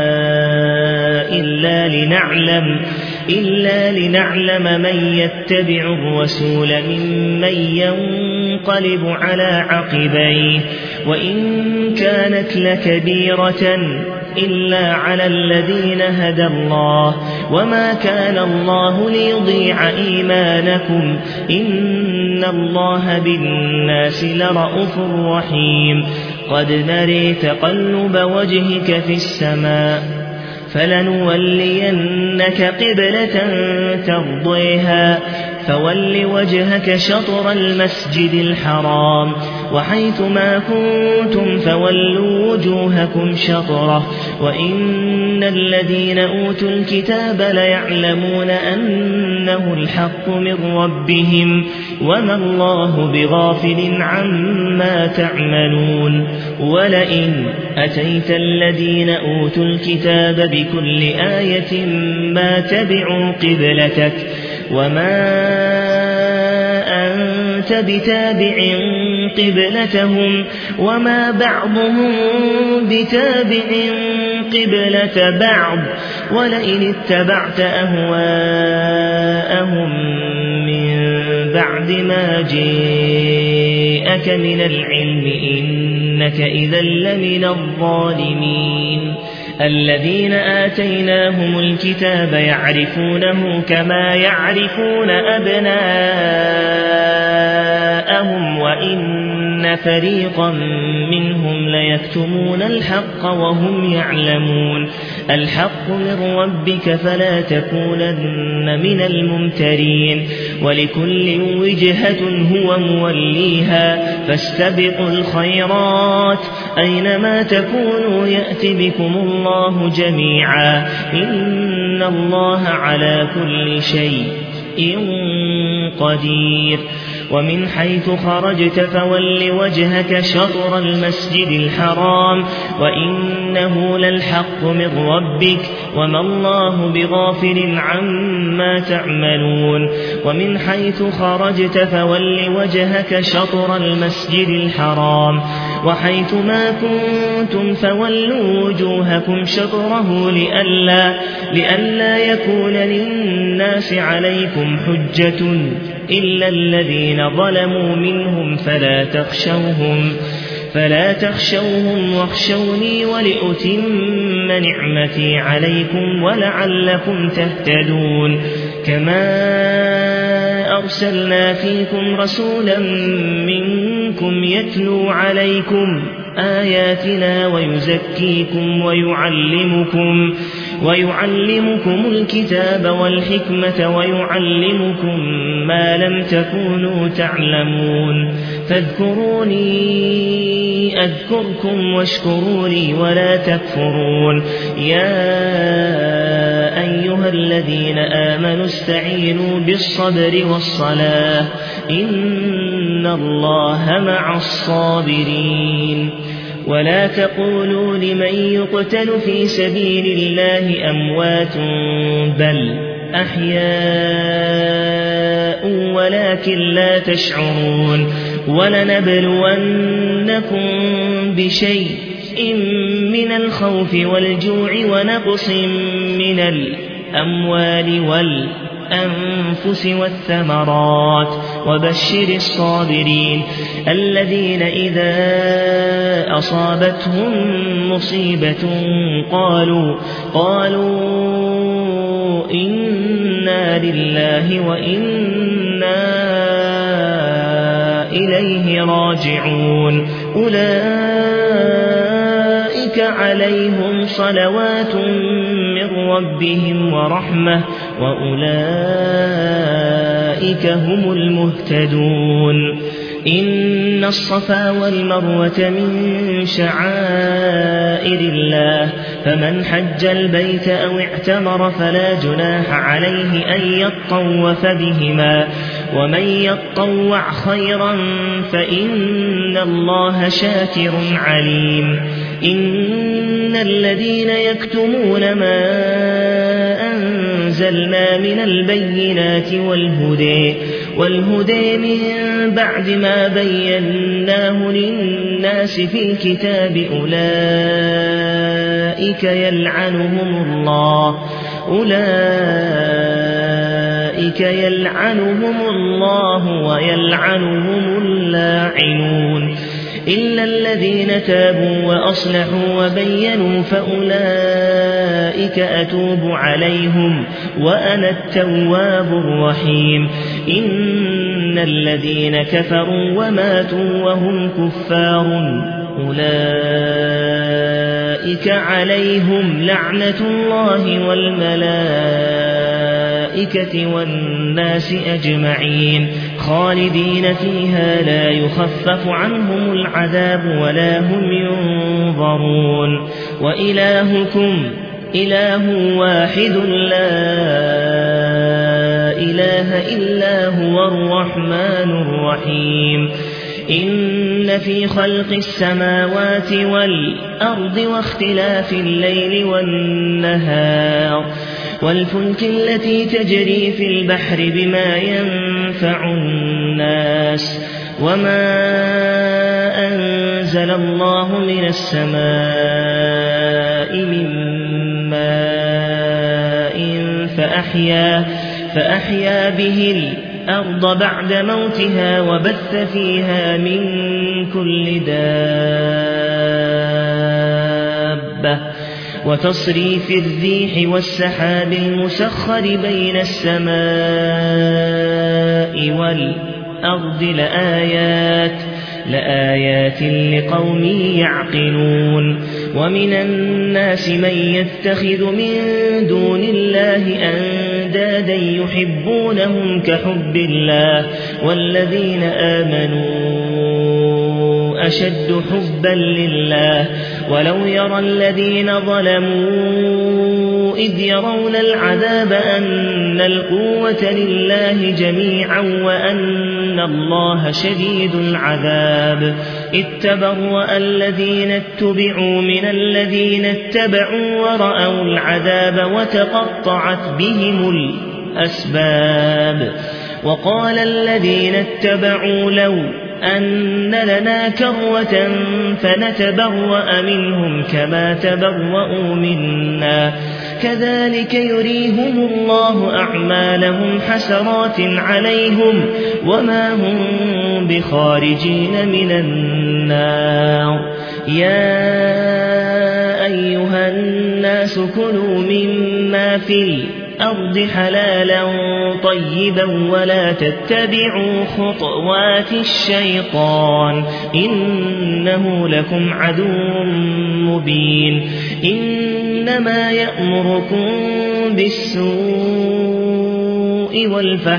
إلا لنعلم إلا لنعلم من يتبع الرسول ممن ينقلب على عقبيه وإن كانت لكبيرة إلا على الذين هدى الله وما كان الله ليضيع إيمانكم إن الله بالناس لرءوف رحيم قد نري تقلب وجهك في السماء فلنولينك قبلة ترضيها فول وجهك شطر المسجد الحرام وحيث ما كنتم فولوا وجوهكم شطره وإن الذين أوتوا الكتاب ليعلمون أنه الحق من ربهم وما الله بغافل عما تعملون ولئن أتيت الذين أوتوا الكتاب بكل آية ما تبعوا قبلتك وما أنت بتابع قبلتهم وما بعضهم بتابع قبلة بعض ولئن اتبعت أهواءهم من بعد ما جاءك من العلم إنك إذا لمن الظالمين الذين آتيناهم الكتاب يعرفونه كما يعرفون أبناءهم وإن فريقا منهم ليكتمون الحق وهم يعلمون الحق من ربك فلا تكونن من الممترين ولكل وجهة هو موليها فاستبقوا الخيرات أينما تكونوا يأت بكم الله جميعا إن الله على كل شيء قدير ومن حيث خرجت فول وجهك شطر المسجد الحرام وإنه للحق من ربك وما الله بغافل عما تعملون ومن حيث خرجت فول وجهك شطر المسجد الحرام وحيث ما كنتم فولوا وجوهكم شطره لئلا, لئلا يكون للناس عليكم حجة إلا الذين ظلموا منهم فلا تخشوهم فلا تخشوهم واخشوني ولأتم نعمتي عليكم ولعلكم تهتدون كما أرسلنا فيكم رسولا منكم يتلو عليكم آياتنا ويزكيكم ويعلمكم ويعلمكم الكتاب والحكمة ويعلمكم ما لم تكونوا تعلمون فاذكروني أذكركم واشكروا لي ولا تكفرون يا أيها الذين آمنوا استعينوا بالصبر والصلاة إن الله مع الصابرين ولا تقولوا لمن يقتل في سبيل الله أموات بل أحياء ولكن لا تشعرون ولنبلونكم بشيء من الخوف والجوع ونقص من الأموال والأنفس والثمرات وبشر الصابرين الذين إذا أصابتهم مصيبة قالوا قالوا إنا لله وإنا إليه راجعون أولئك عليهم صلوات من ربهم ورحمة وأولئك هم المهتدون إن الصفا والمروة من شعائر الله فمن حج البيت أو اعتمر فلا جناح عليه أن يطوف بهما ومن يطوع خيرا فإن الله شاكر عليم إن الذين يكتمون ما أنزلنا من البينات والهدى والهدى من بعد ما بيناه للناس في الكتاب أولئك يلعنهم الله أولئك يلعنهم الله ويلعنهم اللاعنون إلا الذين تابوا وأصلحوا وبينوا فأولئك أتوب عليهم وأنا التواب الرحيم إن الذين كفروا وماتوا وهم كفار أولئك عليهم لعنة الله والملائكة والناس أجمعين خالدين فيها لا يخفف عنهم العذاب ولا هم ينظرون وإلهكم إله واحد لا إله إلا هو الرحمن الرحيم إن في خلق السماوات والأرض واختلاف الليل والنهار والفلك التي تجري في البحر بما ينفع الناس وما أنزل الله من السماء من ماء فأحيا, فأحيا به الأرض بعد موتها وبث فيها من كل دابة وتصريف الريح والسحاب المسخر بين السماء والأرض لآيات لآيات لقوم يعقلون ومن الناس من يتخذ من دون الله أندادا يحبونهم كحب الله والذين آمنوا أشد حبا لله ولو يرى الذين ظلموا إذ يرون العذاب أن القوة لله جميعا وأن الله شديد العذاب إذ تبرأ الذين اتبعوا من الذين اتبعوا ورأوا العذاب وتقطعت بهم الأسباب وقال الذين اتبعوا لو أن لنا كرة فنتبرأ منهم كما تبرؤوا منا كذلك يريهم الله أعمالهم حسرات عليهم وما هم بخارجين من النار يا أيها الناس كلوا مما في الأرض حلالا طيبا ولا تتبعوا خطوات الشيطان إنه لكم عدو مبين إن إنما يأمركم بالسوء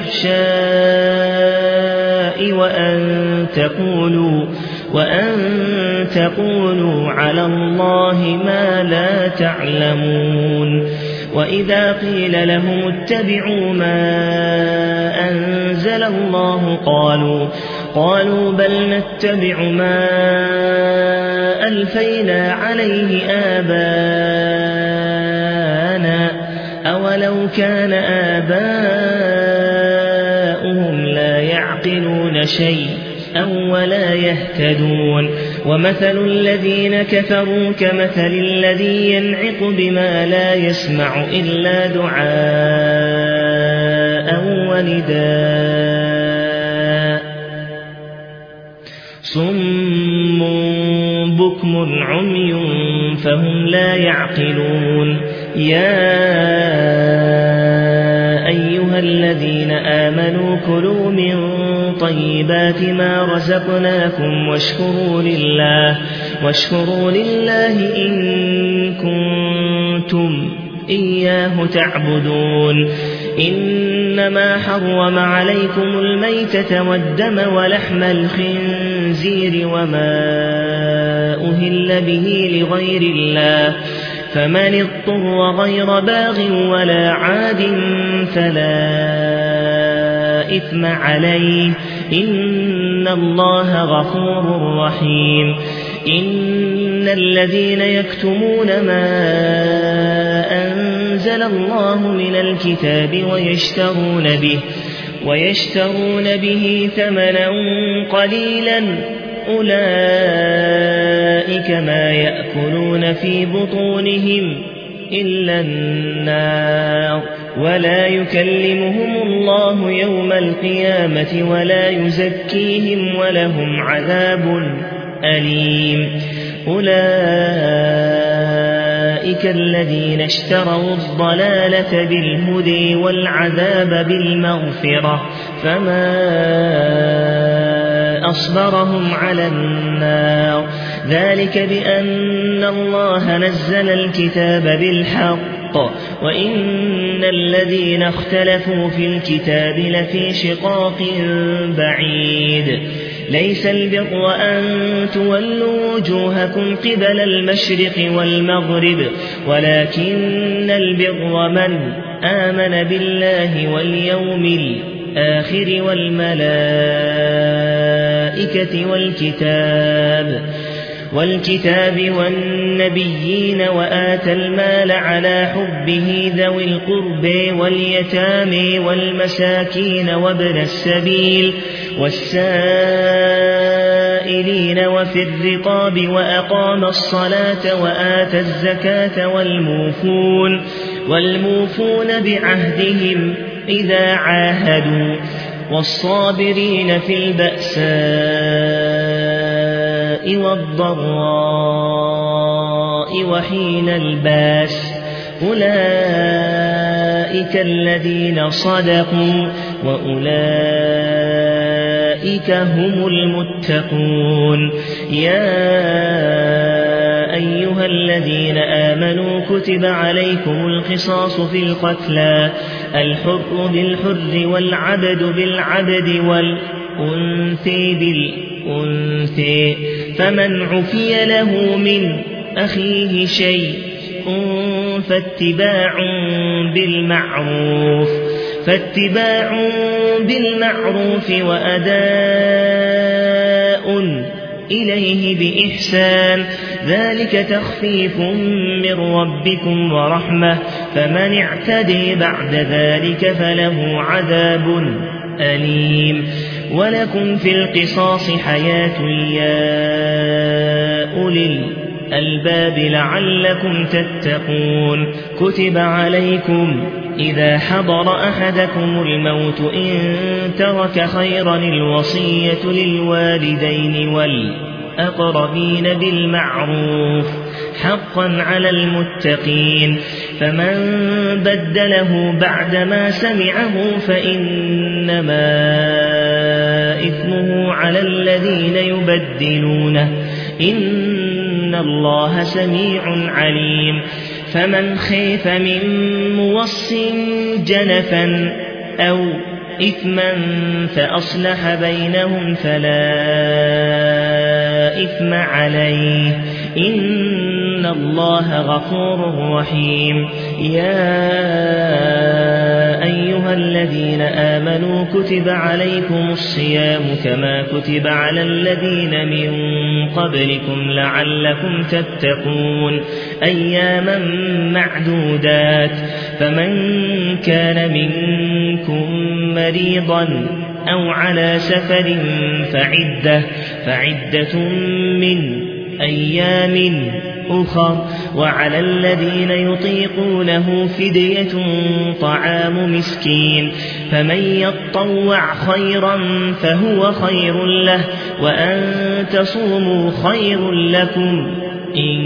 والفحشاء وأن تقولوا, وأن تقولوا على الله ما لا تعلمون. وإذا قيل لهم اتبعوا ما أنزل الله قالوا, قالوا بل نتبع ما ألفينا عليه آباءنا أولو كان آباؤهم لا يعقلون شيئا ولا يهتدون. ومثل الذين كفروا كمثل الذي ينعق بما لا يسمع إلا دعاء ونداء صم بكم عمي فهم لا يعقلون. يا أيها الذين آمنوا كلوا من طيبات ما رزقناكم واشكروا لله, واشكروا لله إن كنتم إياه تعبدون. إنما حرم عليكم الميتة والدم ولحم الخنزير وما أهل به لغير الله, فمن اضطر غير باغ ولا عاد فلا إثم عليه إن الله غفور رحيم. إن الذين يكتمون ما أنزل الله من الكتاب ويشترون به, ويشترون به ثمنا قليلا أولئك ما يأكلون في بطونهم إلا النار, ولا يكلمهم الله يوم القيامة ولا يزكيهم ولهم عذاب أليم. أولئك الذين اشتروا الضلالة بالهدى والعذاب بالمغفرة فما أصبرهم على النار, ذلك بأن الله نزل الكتاب بالحق وإن الذين اختلفوا في الكتاب لفي شقاق بعيد. ليس البر أن تولوا وجوهكم قبل المشرق والمغرب ولكن البر من آمن بالله واليوم الآخر والملائكة والكتاب والكتاب والنبيين وآتى المال على حبه ذوي القرب واليتامى والمساكين وابن السبيل والسائلين وفي الرقاب وأقام الصلاة وآتى الزكاة والموفون, والموفون بعهدهم إذا عاهدوا والصابرين في البأساء والضراء وحين الباس أولئك الذين صدقوا وأولئك هم المتقون. يا أيها الذين آمنوا كتب عليكم القصاص في القتلى الحر بالحر والعبد بالعبد والأنثى بالأنثى, فمن عفي له من أخيه شيء فاتباع بالمعروف فاتباع بالمعروف وأداء إليه بإحسان ذلك تخفيف من ربكم ورحمة فمن اعتدي بعد ذلك فله عذاب أليم. ولكم في القصاص حياة يا أولي الألباب لعلكم تتقون. كتب عليكم إذا حضر أحدكم الموت إن ترك خيرا الوصية للوالدين والأقربين بالمعروف حقا على المتقين فمن بدله بعدما سمعه فإنما إثمه على الذين يبدلونه إن الله سميع عليم. فمن خيف من موص جنفا أو إثما فأصلح بينهم فلا إثم عليه إن الله غفور رحيم. يا أيها الذين آمنوا كتب عليكم الصيام كما كتب على الذين من قبلكم لعلكم تتقون أياما معدودات. فمن كان منكم مريضا أو على سفر فعدة, فعدة من أيام أخر. وعلى الذين يطيقونه فدية طعام مسكين فمن يطوع خيرا فهو خير له وأن تصوموا خير لكم إن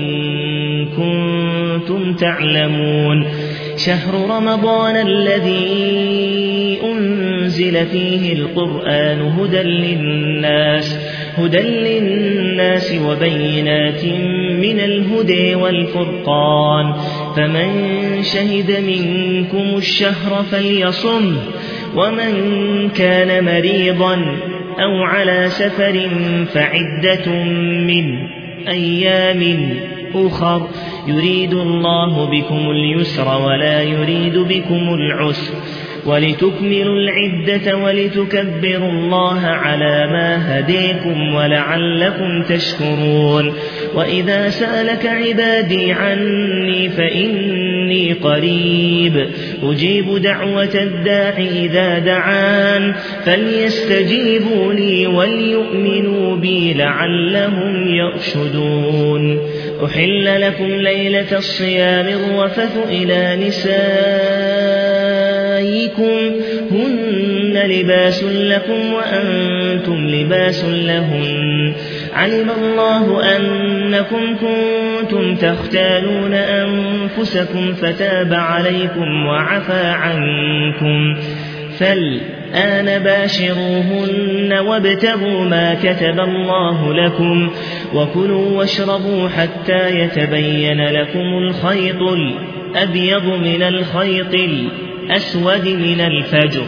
كنتم تعلمون. شهر رمضان الذي أنزل فيه القرآن هدى للناس هدى للناس وبينات من الهدى والفرقان فمن شهد منكم الشهر فليصم ومن كان مريضا أو على سفر فعدة من أيام أخر يريد الله بكم اليسر ولا يريد بكم العسر ولتكملوا العدة ولتكبروا الله على ما هديكم ولعلكم تشكرون. وإذا سألك عبادي عني فإني قريب أجيب دعوة الداع إذا دعان فليستجيبوا لي وليؤمنوا بي لعلهم يرشدون. أحل لكم ليلة الصيام الرفث إلى نسائكم هن لباس لكم وأنتم لباس لهن علم الله أنكم كنتم تختالون أنفسكم فتاب عليكم وعفى عنكم فالآن باشروهن وابتغوا ما كتب الله لكم وكلوا واشربوا حتى يتبين لكم الخيط الأبيض من الخيط الأسود من الفجر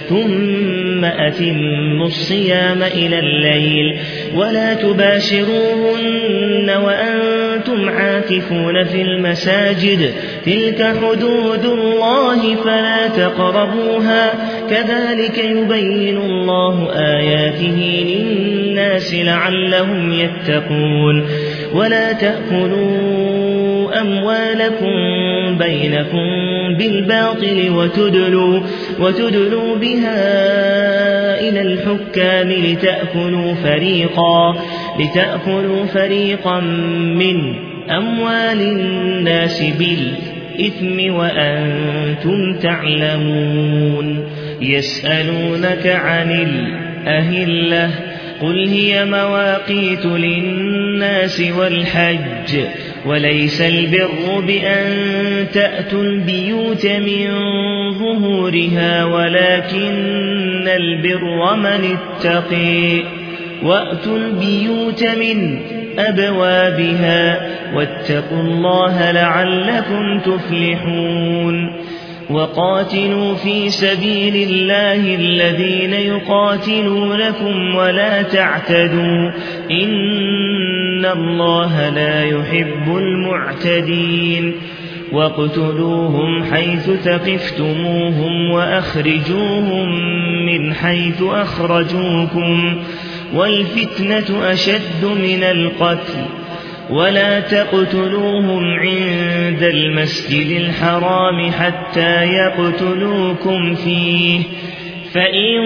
ثم أتموا الصيام إلى الليل ولا تباشروهن وأنتم عاكفون في المساجد تلك حدود الله فلا تقربوها كذلك يبين الله آياته للناس لعلهم يتقون. ولا تأكلوا أموالكم بينكم بالباطل وتدلوا, وتدلوا بها إلى الحكام لتأكلوا فريقا, لتأكلوا فريقا من أموال الناس بالإثم وأنتم تعلمون. يسألونك عن الأهلة قل هي مواقيت للناس والحج وليس البر بأن تأتوا البيوت من ظهورها ولكن البر من اتقي وأتوا البيوت من أبوابها واتقوا الله لعلكم تفلحون. وقاتلوا في سبيل الله الذين يقاتلونكم ولا تعتدوا إن الله لا يحب المعتدين. واقتلوهم حيث ثقفتموهم وأخرجوهم من حيث أخرجوكم والفتنة أشد من القتل ولا تقتلوهم عند المسجد الحرام حتى يقتلوكم فيه فإن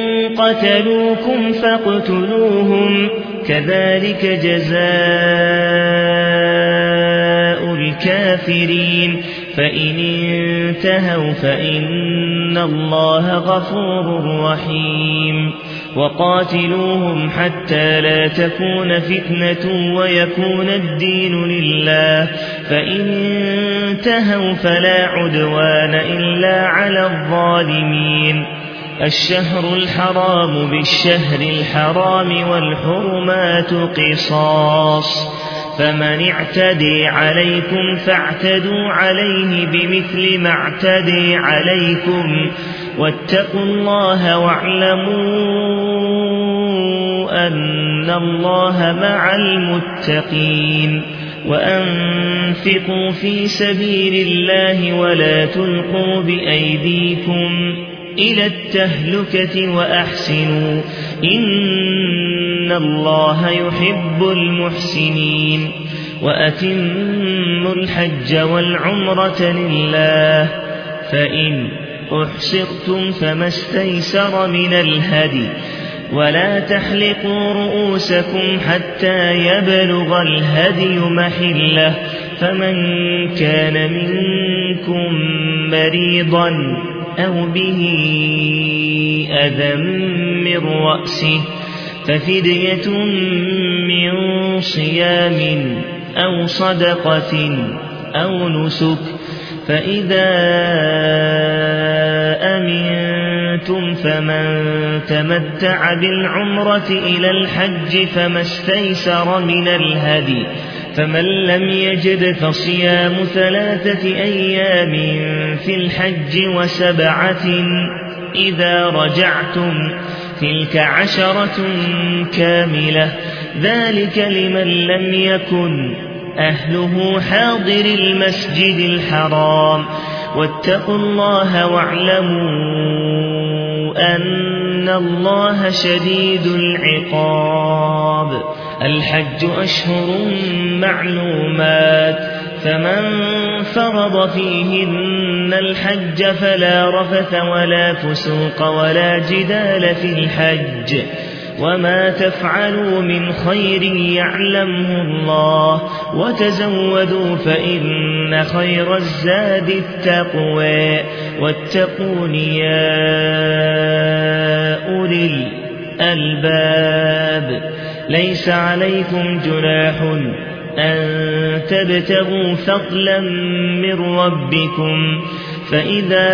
قتلوكم فاقتلوهم كذلك جزاء الكافرين فإن انتهوا فإن الله غفور رحيم. وقاتلوهم حتى لا تكون فتنة ويكون الدين لله فإن انتهوا فلا عدوان إلا على الظالمين. الشهر الحرام بالشهر الحرام والحرمات قصاص فمن اعتدي عليكم فاعتدوا عليه بمثل ما اعتدي عليكم واتقوا الله واعلموا أن الله مع المتقين وأنفقوا في سبيل الله ولا تلقوا بأيديكم إلى التهلكة وأحسنوا إن الله يحب المحسنين وأتموا الحج والعمرة لله فإن أحصرتم فما استيسر من الهدي ولا تحلقوا رؤوسكم حتى يبلغ الهدي محله فمن كان منكم مريضا أو به أذى من رأسه ففدية من صيام أو صدقة أو نسك فإذا أمنتم فمن تمتع بالعمرة إلى الحج فما استيسر من الهدي فمن لم يجد فصيام ثلاثة أيام في الحج وسبعة إذا رجعتم تلك عشرة كاملة ذلك لمن لم يكن أهله حاضر المسجد الحرام واتقوا الله واعلموا أن الله شديد العقاب الحج أشهر معلومات فمن فرض فيهن الحج فلا رفث ولا فسوق ولا جدال في الحج وما تفعلوا من خير يعلمه الله وتزودوا فإن خير الزاد التقوى واتقون يا أولي الألباب ليس عليكم جناح أن تبتغوا فضلا من ربكم فإذا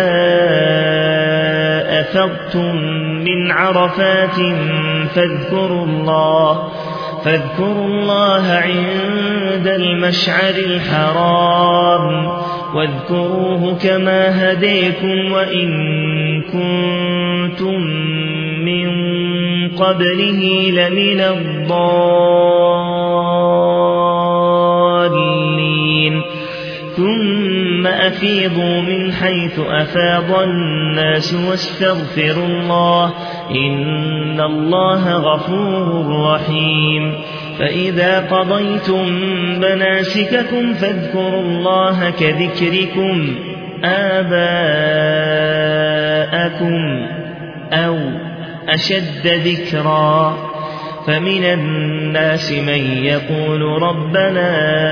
أفضتم من عرفات فاذكروا الله فاذكروا الله عند المشعر الحرام واذكروه كما هديكم وإن كنتم من قبله لمن الضالين ثم أفيضوا من حيث أفاض الناس واستغفروا الله إن الله غفور رحيم فإذا قضيتم مناسككم فاذكروا الله كذكركم آباءكم أو أشد ذكرا فمن الناس من يقول ربنا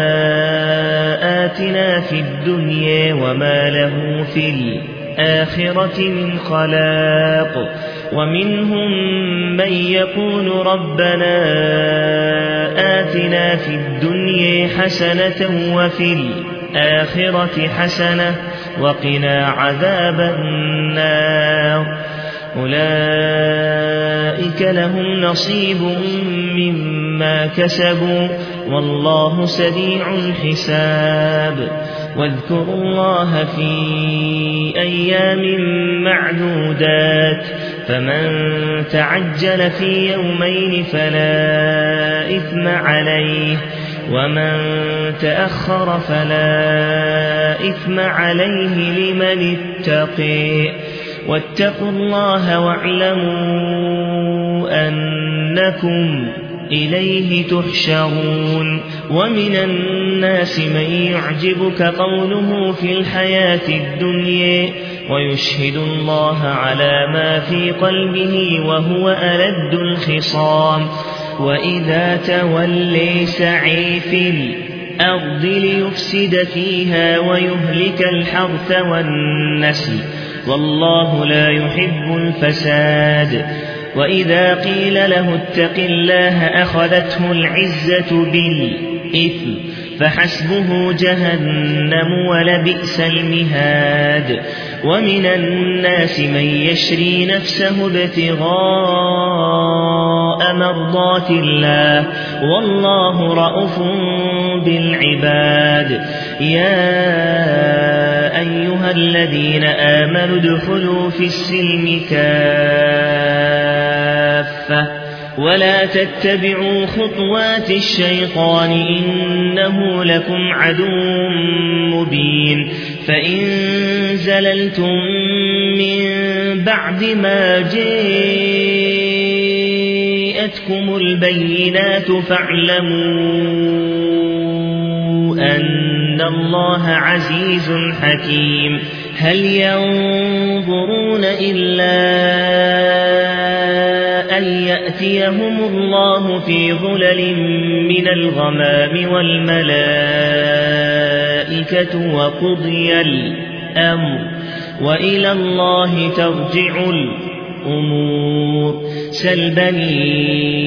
آتنا في الدنيا وما له في الآخرة من خلاق ومنهم من يقول ربنا آتنا في الدنيا حسنة وفي الآخرة حسنة وقنا عذاب النار أولئك لهم نصيب مما كسبوا والله سريع الحساب واذكروا الله في أيام معدودات فمن تعجل في يومين فلا إثم عليه ومن تأخر فلا إثم عليه لمن اتقي واتقوا الله واعلموا أنكم إليه تحشرون ومن الناس من يعجبك قوله في الحياة الدنيا ويشهد الله على ما في قلبه وهو ألد الخصام وإذا تولي سعي في الأرض ليفسد فيها ويهلك الحرث والنسل والله لا يحب الفساد وإذا قيل له اتق الله أخذته العزة بالإثم فحسبه جهنم ولبئس المهاد ومن الناس من يشري نفسه ابتغاء مرضات الله والله رءوف بالعباد. يا أيها الذين آمنوا ادخلوا في السلم كافة ولا تتبعوا خطوات الشيطان إنه لكم عدو مبين. فإن زللتم من بعد ما جاءتكم البينات فاعلموا أن الله عزيز حكيم. هل ينظرون إلا أن يأتيهم الله في ظلل من الغمام والملائكة وقضي الأمر وإلى الله ترجع الأمور. سل بني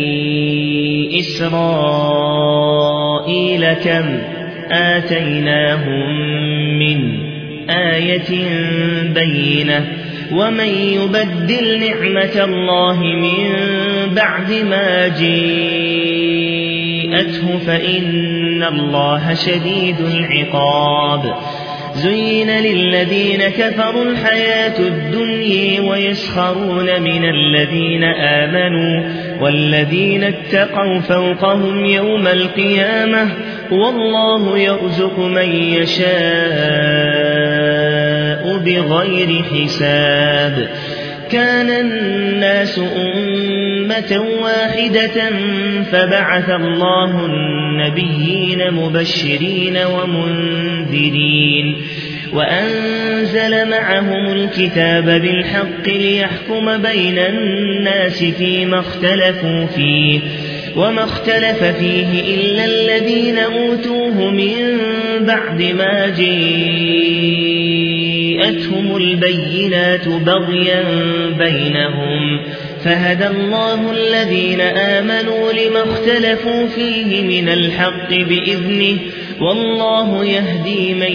إسرائيل كم آتيناهم من آية بينة ومن يبدل نعمة الله من بعد ما جاءته فإن الله شديد العقاب. زين للذين كفروا الحياة الدنيا ويسخرون من الذين آمنوا والذين اتقوا فوقهم يوم القيامة والله يرزق من يشاء بغير حساب. كان الناس أمة واحدة فبعث الله النبيين مبشرين ومنذرين وأنزل معهم الكتاب بالحق ليحكم بين الناس فيما اختلفوا فيه وما اختلف فيه إلا الذين أوتوه من بعد ما جاءتهم البينات بغيا بينهم فهدى الله الذين آمنوا لما اختلفوا فيه من الحق بإذنه والله يهدي من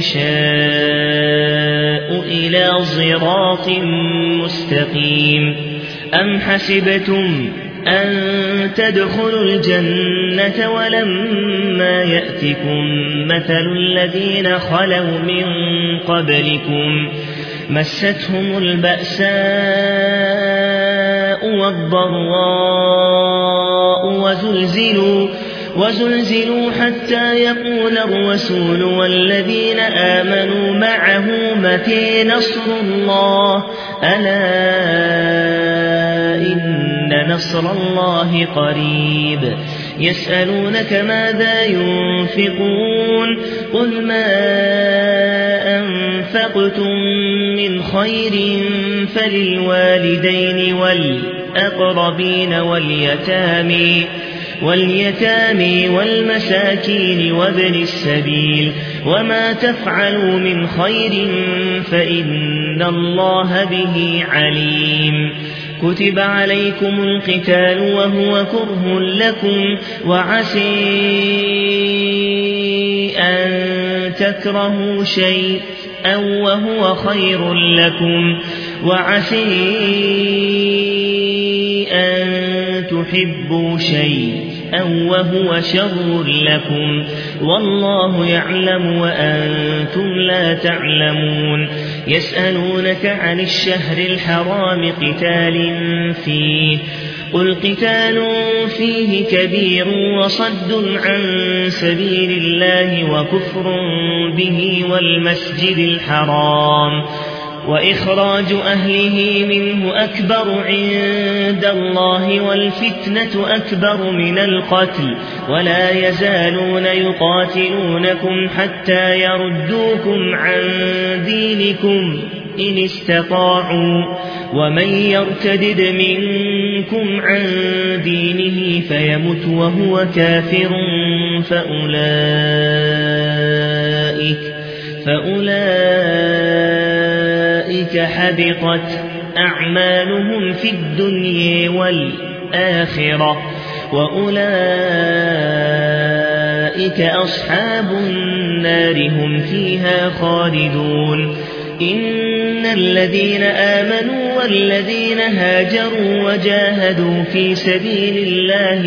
يشاء إلى صراط مستقيم. أم حسبتم أن تدخلوا الجنة ولما يأتكم مثل الذين خلوا من قبلكم مستهم البأساء والضراء وزلزلوا وزلزلوا حتى يقول الرسول والذين آمنوا معه متى نصر الله ألا إن نصر الله قريب. يسألونك ماذا ينفقون قل ما أنفقتم من خير فللوالدين والأقربين واليتامى واليتامى والمساكين وابن السبيل وما تفعلوا من خير فإن الله به عليم. كتب عليكم القتال وهو كره لكم وعسى أن تكرهوا شيئا وهو خير لكم وعسى أن تحبوا شيئا وهو شر لكم والله يعلم وأنتم لا تعلمون. يسألونك عن الشهر الحرام قتال فيه قل قتال فيه كبير وصد عن سبيل الله وكفر به والمسجد الحرام وإخراج أهله منه أكبر عند الله والفتنة أكبر من القتل ولا يزالون يقاتلونكم حتى يردوكم عن دينكم إن استطاعوا ومن يرتدد منكم عن دينه فيمت وهو كافر فأولئك فأولئك حبطت أعمالهم في الدنيا والآخرة وأولئك أصحاب النار هم فيها خالدون. إن الذين آمنوا والذين هاجروا وجاهدوا في سبيل الله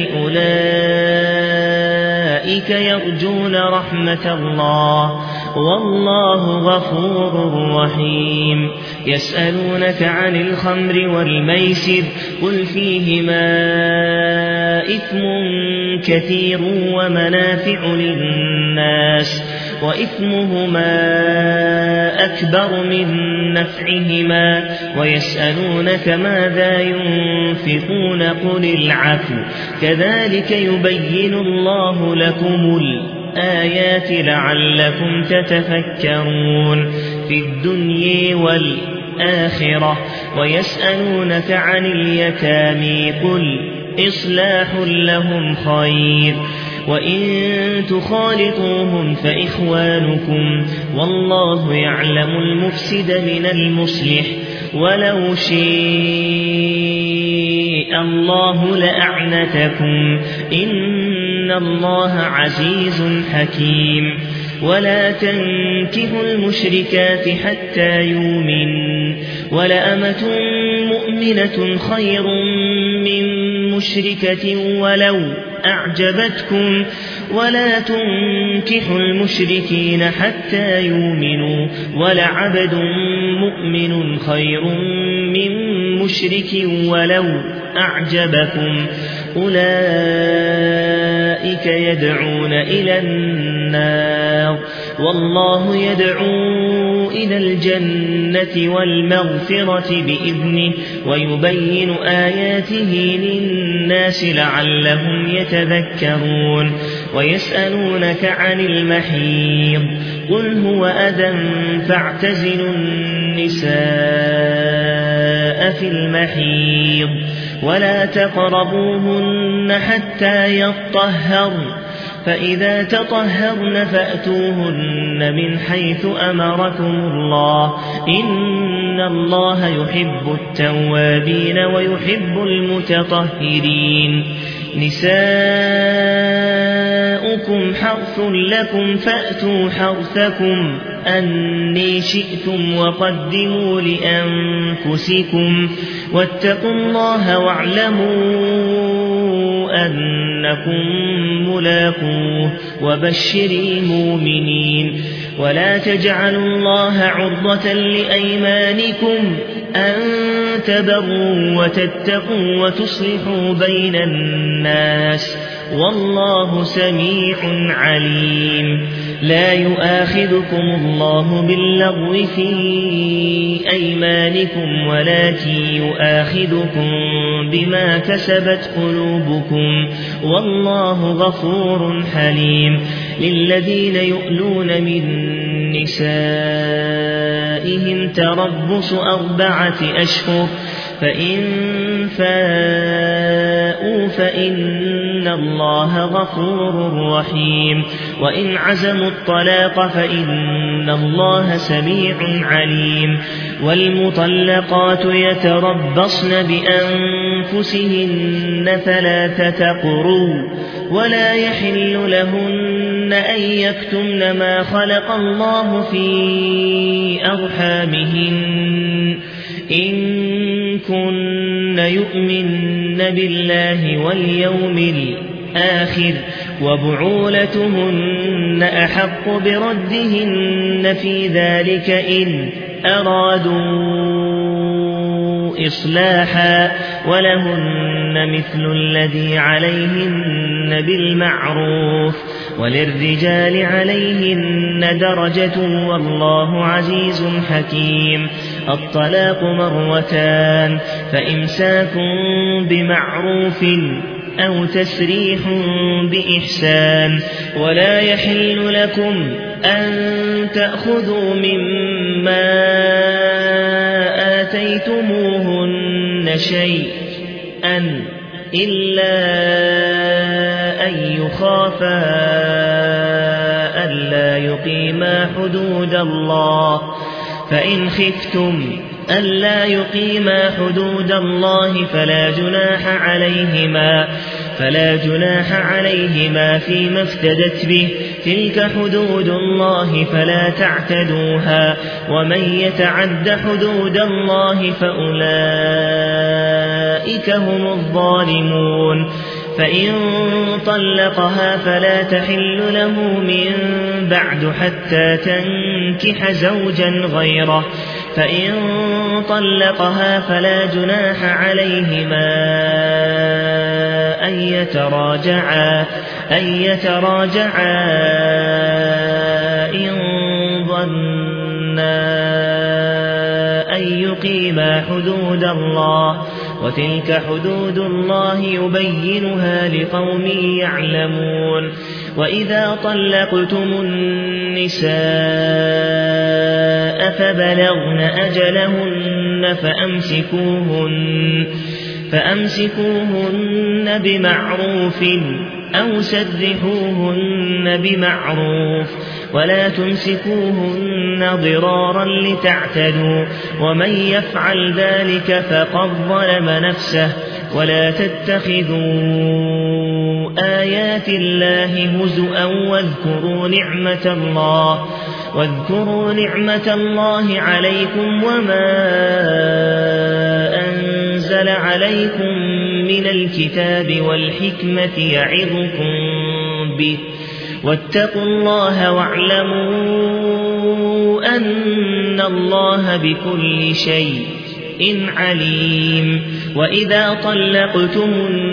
أولئك يرجون رحمة الله والله غفور رحيم. يسألونك عن الخمر والميسر قل فيهما إثم كثير ومنافع للناس وإثمهما أكبر من نفعهما ويسألونك ماذا ينفقون قل العفو كذلك يبين الله لكم الآيات لعلكم تتفكرون في الدنيا والآخرة. ويسألونك عن اليتامى قل إصلاح لهم خير وإن تخالطوهم فإخوانكم والله يعلم المفسد من المصلح ولو شاء الله لأعنتكم إن الله عزيز حكيم. ولا تنكحوا المشركات حتى يؤمن ولأمة مؤمنة خير من مشركة ولو أعجبتكم ولا تنكحوا المشركين حتى يؤمنوا ولعبد مؤمن خير من مشرك ولو أعجبكم أولئك يدعون إلى النار والله يدعو إلى الجنة والمغفرة بإذنه ويبين آياته للناس لعلهم يتذكرون. ويسألونك عن المحيض قل هو أذى فاعتزلوا النساء في المحيض ولا تقربوهن حتى يطهرن فإذا تطهرن فأتوهن من حيث أمركم الله إن الله يحب التوابين ويحب المتطهرين. نساؤكم حرث لكم فأتوا حرثكم أني شئتم وقدموا لأنفسكم واتقوا الله واعلموا أنكم ملاقوه وبشر المؤمنين. ولا تجعلوا الله عرضة لأيمانكم أن تبروا وتتقوا وتصلحوا بين الناس والله سميع عليم. لا يؤاخذكم الله باللغو في أيمانكم ولكن يؤاخذكم بما كسبت قلوبكم والله غفور حليم. للذين يؤلون من نسائهم تربص أربعة أشهر فإن فاءوا فإن الله غفور رحيم. وإن عزموا الطلاق فإن الله سميع عليم. والمطلقات يتربصن بأنفسهن ثلاثة قروء ولا يحل لهن أن يكتمن ما خلق الله في أرحامهن إن كن يؤمن بالله واليوم الآخر وبعولتهن أحق بردهن في ذلك إن أرادوا إصلاحا ولهن مثل الذي عليهن بالمعروف وللرجال عليهن درجة والله عزيز حكيم. الطلاق مرتان فإمساك بمعروف أو تسريح بإحسان. ولا يحل لكم أن تأخذوا مما آتيتموهن شيئا إلا أن يخافا ألا يقيما حدود الله فإن خفتم ألا يقيما حدود الله فلا جناح عليهما فلا جناح عليهما فيما افتدت به تلك حدود الله فلا تعتدوها ومن يتعد حدود الله فأولئك هم الظالمون فإن طلقها فلا تحل له من بعد حتى تنكح زوجا غيره فإن طلقها فلا جناح عليهما أن يتراجعا أن يتراجعا إن ظنا أن يقيما حدود الله وتلك حدود الله يبينها لقوم يعلمون وإذا طلقتم النساء فبلغن أجلهن فأمسكوهن فأمسكوهن بمعروف أو سرحوهن بمعروف ولا تمسكوهن ضرارا لتعتدوا ومن يفعل ذلك فقد ظلم نفسه ولا تتخذوا آيات الله هزؤا واذكروا نعمة الله واذكروا نعمة الله عليكم وما أنزل عليكم من الكتاب والحكمة يعظكم به واتقوا الله واعلموا أن الله بكل شيء عليم وإذا طلقتم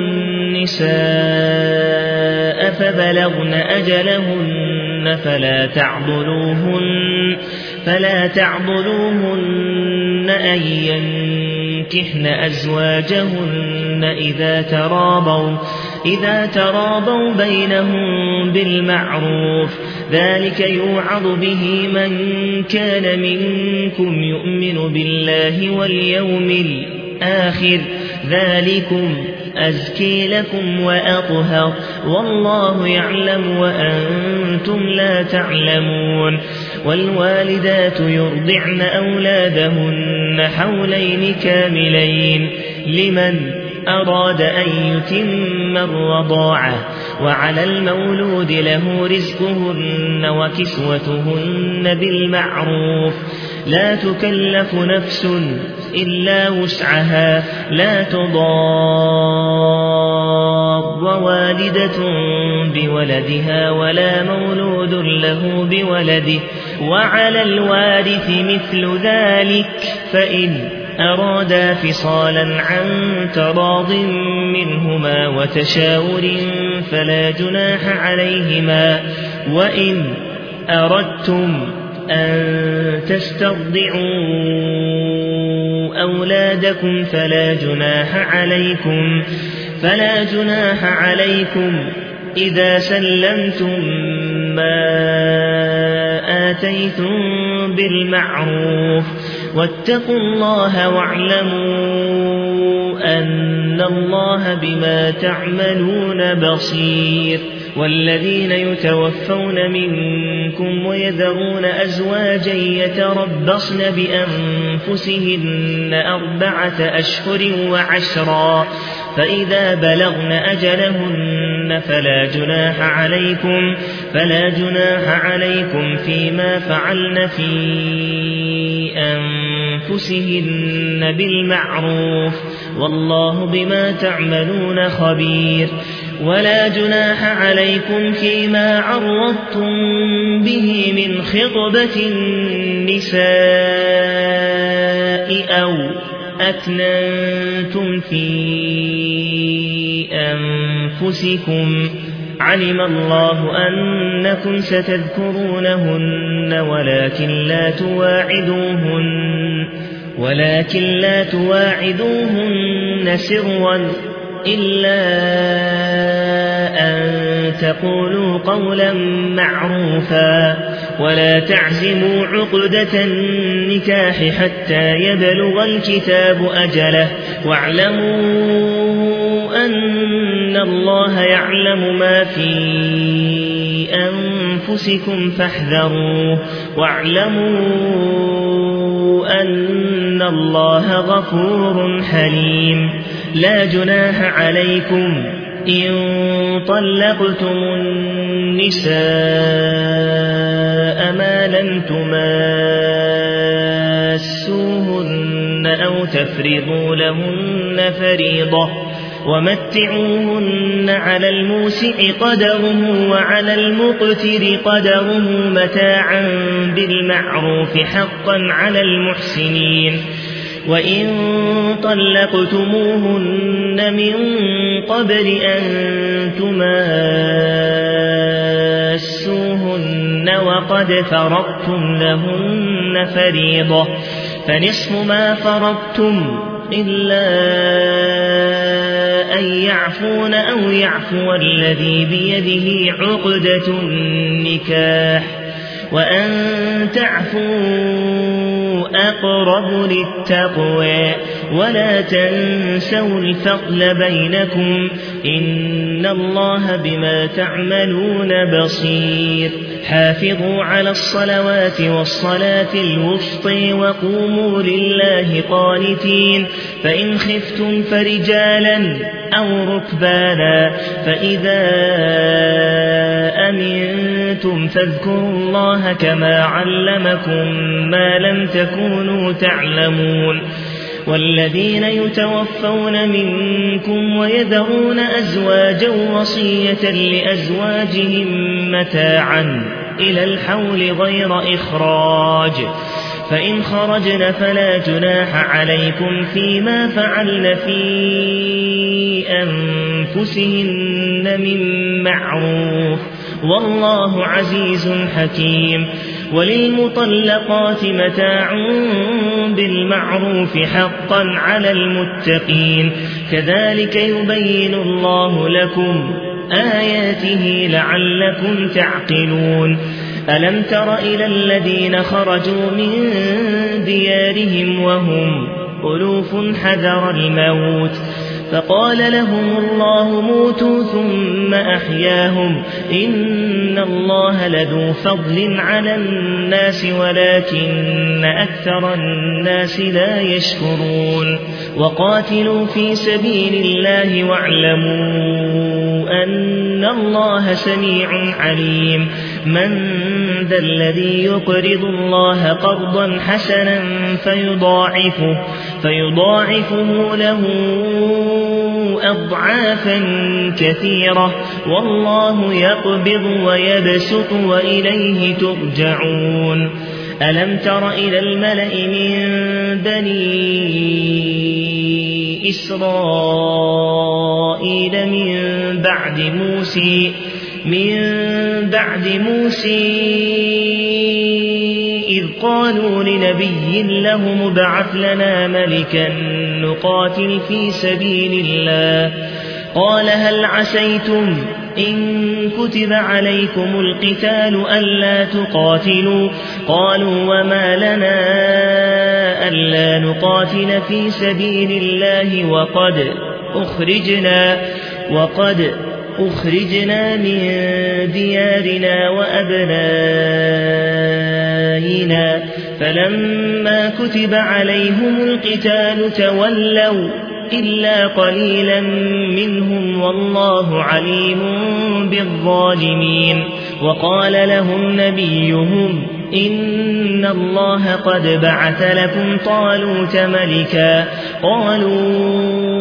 النساء فبلغن أجلهن فلا تعضلوهن فلا تعضلوهن أن ينكحن أزواجهن إذا تراضوا إذا تراضوا بينهم بالمعروف ذلك يوعظ به من كان منكم يؤمن بالله واليوم الآخر ذلكم أزكي لكم وأطهر والله يعلم وأنتم لا تعلمون والوالدات يرضعن أولادهن حولين كاملين لمن أراد أن يتم الرضاعة وعلى المولود له رزقهن وكسوتهن بالمعروف لا تكلف نفس إلا وسعها لا تضار والدة بولدها ولا مولود له بولده وعلى الوارث مثل ذلك فإن أرادا فصالا عن تراض منهما وتشاور فلا جناح عليهما وإن أردتم أن تسترضعوا أولادكم فلا جناح عليكم فلا جناح عليكم إذا سلمتم ما آتيتم بالمعروف واتقوا الله واعلموا أن الله بما تعملون بصير والذين يتوفون منكم ويذرون أزواجا يتربصن بأنفسهن أربعة أشهر وعشرا فإذا بلغن أجلهن فلا جناح عليكم فلا جناح عليكم فيما فعلن في أنفسهن بالمعروف والله بما تعملون خبير ولا جناح عليكم فيما عرضتم به من خطبة النساء أو أكننتم في أنفسكم علم الله أنكم ستذكرونهن ولكن لا تواعدوهن ولكن لا تواعدوهن سرا إلا أن تقولوا قولا معروفا ولا تعزموا عقدة النكاح حتى يبلغ الكتاب أجله واعلموا أن الله يعلم ما في أنفسكم فاحذروه واعلموا أن الله غفور حليم لا جناح عليكم إن طلقتم النساء ما لم تماسوهن أو تفرضوا لهن فريضة ومتعوهن على الموسع قدره وعلى المقتر قدره متاعا بالمعروف حقا على المحسنين وإن طلقتموهن من قبل أن تماسوهن وقد فرضتم لهن فريضة فنصف ما فرضتم إلا أن يعفون أو يعفو الذي بيده عقدة النكاح وأن تعفوا أقرب للتقوى ولا تنسوا الفضل بينكم إن الله بما تعملون بصير حافظوا على الصلوات والصلاة الوسطى وقوموا لله قانتين فإن خفتم فرجالا أو ركبانا فإذا أمنتم فاذكروا الله كما علمكم ما لم تكونوا تعلمون والذين يتوفون منكم ويذرون أزواجا وصية لأزواجهم متاعا إلى الحول غير إخراج فإن خرجن فلا جناح عليكم فيما فعلن في أنفسهن من معروف والله عزيز حكيم وللمطلقات متاع بالمعروف حقا على المتقين كذلك يبين الله لكم آياته لعلكم تعقلون ألم تر إلى الذين خرجوا من ديارهم وهم ألوف حذر الموت فقال لهم الله موتوا ثم أحياهم إن الله لذو فضل على الناس ولكن أكثر الناس لا يشكرون وقاتلوا في سبيل الله واعلموا أن الله سميع عليم من ذا الذي يقرض الله قرضا حسنا فيضاعفه, فيضاعفه له أضعافا كثيرة والله يقبض ويبسط وإليه ترجعون ألم تر إلى الملأ من بني إسرائيل من بعد موسى من بعد موسى إذ قالوا لنبي له ابعث لنا ملكا نقاتل في سبيل الله قال هل عسيتم إن كتب عليكم القتال ألا تقاتلوا قالوا وما لنا ألا نقاتل في سبيل الله وقد أخرجنا وقد أخرجنا من ديارنا وأبنائنا فلما كتب عليهم القتال تولوا إلا قليلا منهم والله عليم بالظالمين وقال لهم نبيهم إن الله قد بعث لكم طالوت ملكا قالوا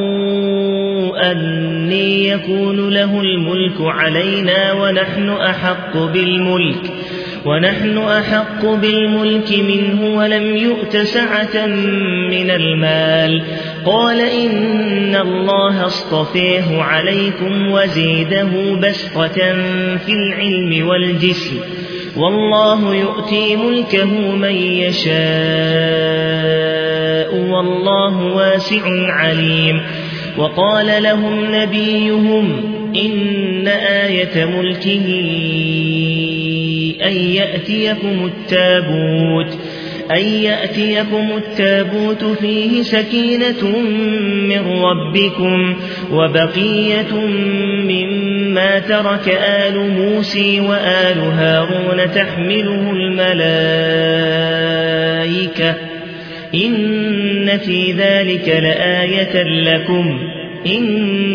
أني يكون له الملك علينا ونحن أحق بالملك ونحن أحق بالملك منه ولم يؤت سعة من المال قال إن الله اصطفيه عليكم وزيده بسطة في العلم والجسم والله يؤتي ملكه من يشاء والله واسع عليم وقال لهم نبيهم إن آية ملكه أن يأتيكم التابوت أن يأتيكم التابوت فيه سكينة من ربكم وبقية مما ترك آل موسى وآل هارون تحمله الملائكة إن في ذلك لآية لكم إن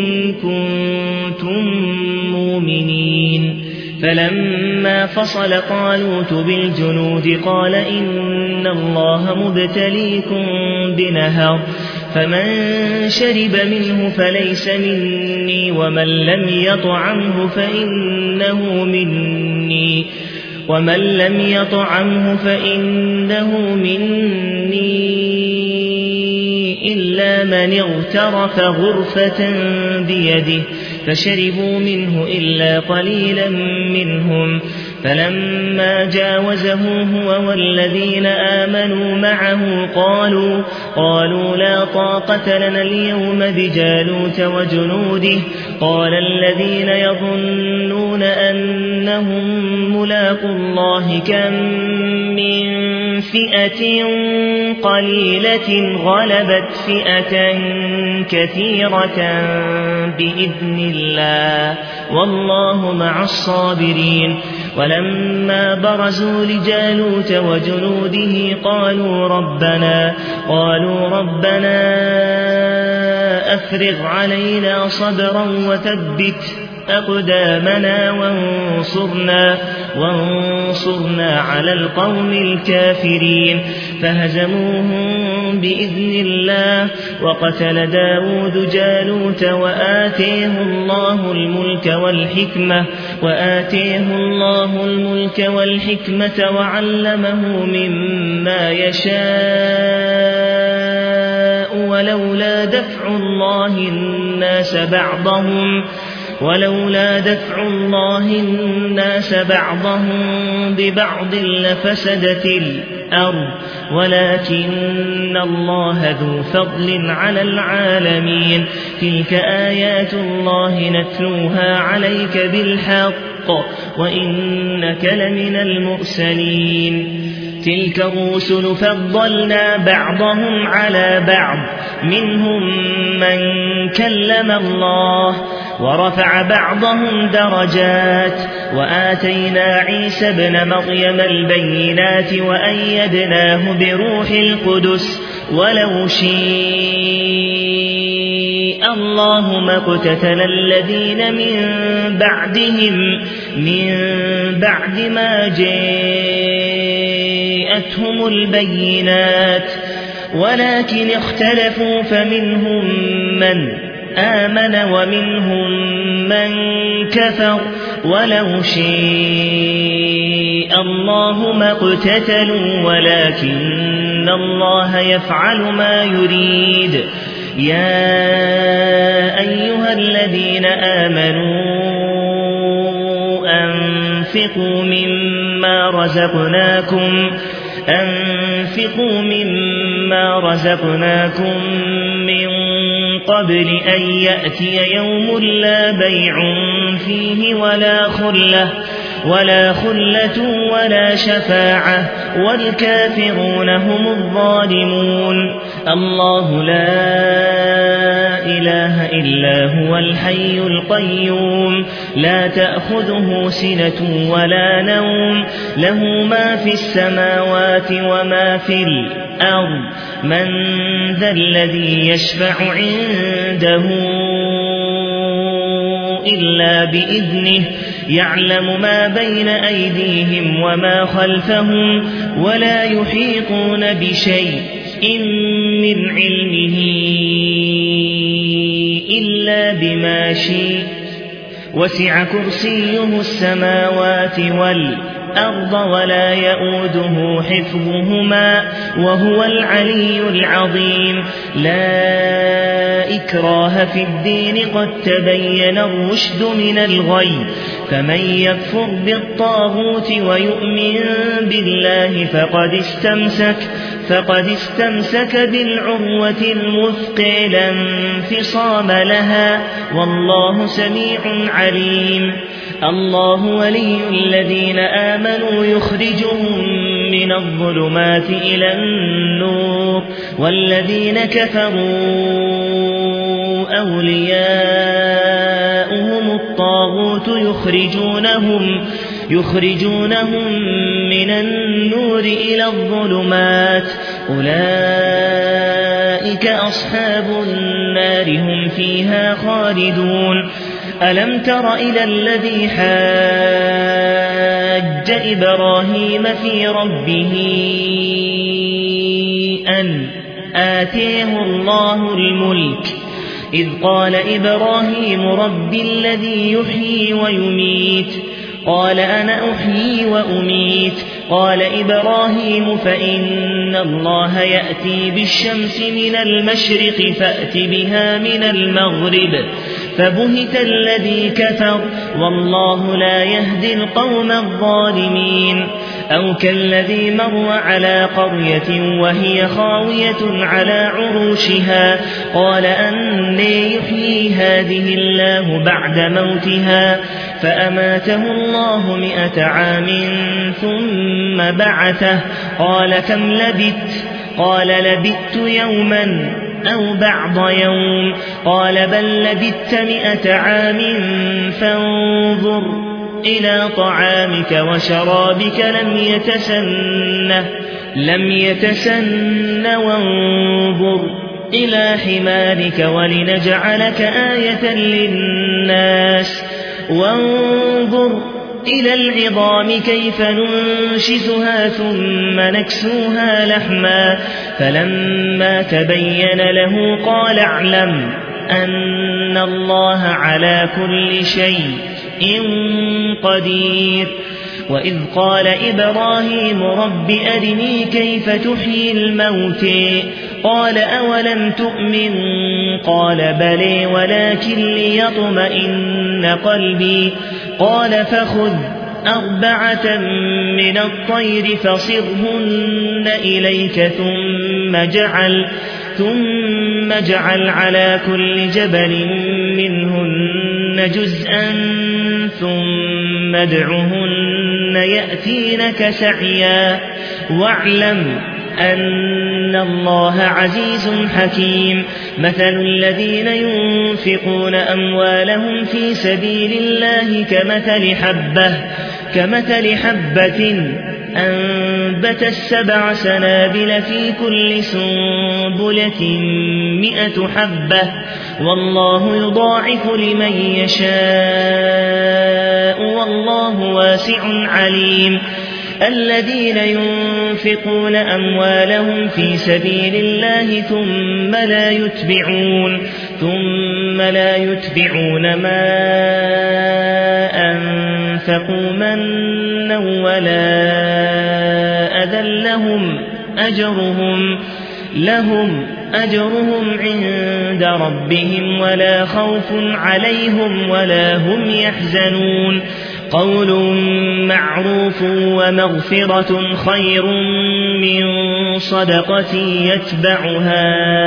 كنتم مؤمنين فلما فصل طالوت بالجنود قال إن الله مبتليكم بنهر فمن شرب منه فليس مني ومن لم يطعمه فإنه مني ومن لم يطعمه فإنه مني إلا من اغترف غرفة بيده فشربوا منه إلا قليلا منهم فلما جاوزه هو والذين آمنوا معه قالوا, قالوا لا طاقة لنا اليوم بجالوت وجنوده قال الذين يظنون أنهم ملاقوا الله كم من فئة قليلة غلبت فئة كثيرة بإذن الله والله مع الصابرين ولما برزوا لجالوت وجنوده قالوا ربنا قالوا ربنا أفرغ علينا صبرا وثبت أقدامنا وانصرنا, وانصرنا على القوم الكافرين فهزموهم بإذن الله وقتل داود جالوت وآتيه الله الملك والحكمة وآتيه الله الملك والحكمة وعلمه مما يشاء ولولا دفع الله الناس بعضهم ولولا دفع الله الناس بعضهم ببعض لفسدت الأرض ولكن الله ذو فضل على العالمين تلك آيات الله نتلوها عليك بالحق وإنك لمن المرسلين تلك الرسل فضلنا بعضهم على بعض منهم من كلم الله ورفع بعضهم درجات وآتينا عيسى ابن مريم البينات وأيدناه بروح القدس ولو شاء الله ما اقتتل الذين من بعدهم من بعد ما جاءتهم البينات ولكن اختلفوا فمنهم من آمن ومنهم من كفر ولو شاء الله ما اقتتلوا ولكن الله يفعل ما يريد يا أيها الذين آمنوا أنفقوا مما رزقناكم أنفقوا مما رزقناكم من قبل أن يأتي يوم لا بيع فيه ولا خلة ولا خلة ولا شفاعة والكافرون هم الظالمون الله لا إله إلا هو الحي القيوم لا تأخذه سنة ولا نوم له ما في السماوات وما في الأرض من ذا الذي يشفع عنده إلا بإذنه يعلم ما بين أيديهم وما خلفهم ولا يحيطون بشيء من علمه إلا بما شاء وسع كرسيه السماوات والأرض ولا يؤوده حفظهما وهو العلي العظيم لا إكراه في الدين قد تبين الرشد من الغي فمن يكفر بالطاغوت ويؤمن بالله فقد استمسك فقد استمسك بالعروة الوثقى لا انفصام لها والله سميع عليم الله ولي الذين آمنوا يخرجهم من الظلمات إلى النور والذين كفروا أولياؤهم الطاغوت يخرجونهم يخرجونهم من النور إلى الظلمات أولئك أولئك أصحاب النار هم فيها خالدون ألم تر إلى الذي حاج إبراهيم في ربه أن آتيه الله الملك إذ قال إبراهيم رب الذي يحيي ويميت قال أنا أحيي وأميت قال إبراهيم فإن الله يأتي بالشمس من المشرق فأت بها من المغرب فبهت الذي كفر والله لا يهدي القوم الظالمين أو كالذي مر على قرية وهي خاوية على عروشها قال أنى يحيي هذه الله بعد موتها فأماته الله مئة عام ثم بعثه قال كم لبثت قال لبثت يوما أو بعض يوم قال بل لبثت مئة عام فانظر إلى طعامك وشرابك لم يتسنه لم يتسن وانظر إلى حمارك ولنجعلك آية للناس وانظر إلى العظام كيف ننشزها ثم نكسوها لحما فلما تبين له قال اعلم أن الله على كل شيء قدير وإذ قال إبراهيم رب أرني كيف تحيي الموت قال أولم تؤمن قال بلى ولكن ليطمئن قلبي قال فخذ أربعة من الطير فصرهن إليك ثم جعل ثم اجعل على كل جبل منهن جزءا ثم ادعهن يأتينك سعيا واعلم أن الله عزيز حكيم مثل الذين ينفقون أموالهم في سبيل الله كمثل حبة كمثل حبة أنبتت سبع سنابل في كل سنبلة مئة حبة والله يضاعف لمن يشاء والله واسع عليم الذين ينفقون أموالهم في سبيل الله ثم لا يتبعون ثم لا يتبعون ما أنفقوا منا ولا أذى لهم أجرهم لهم أجرهم عند ربهم ولا خوف عليهم ولا هم يحزنون قول معروف ومغفرة خير من صدقة يتبعها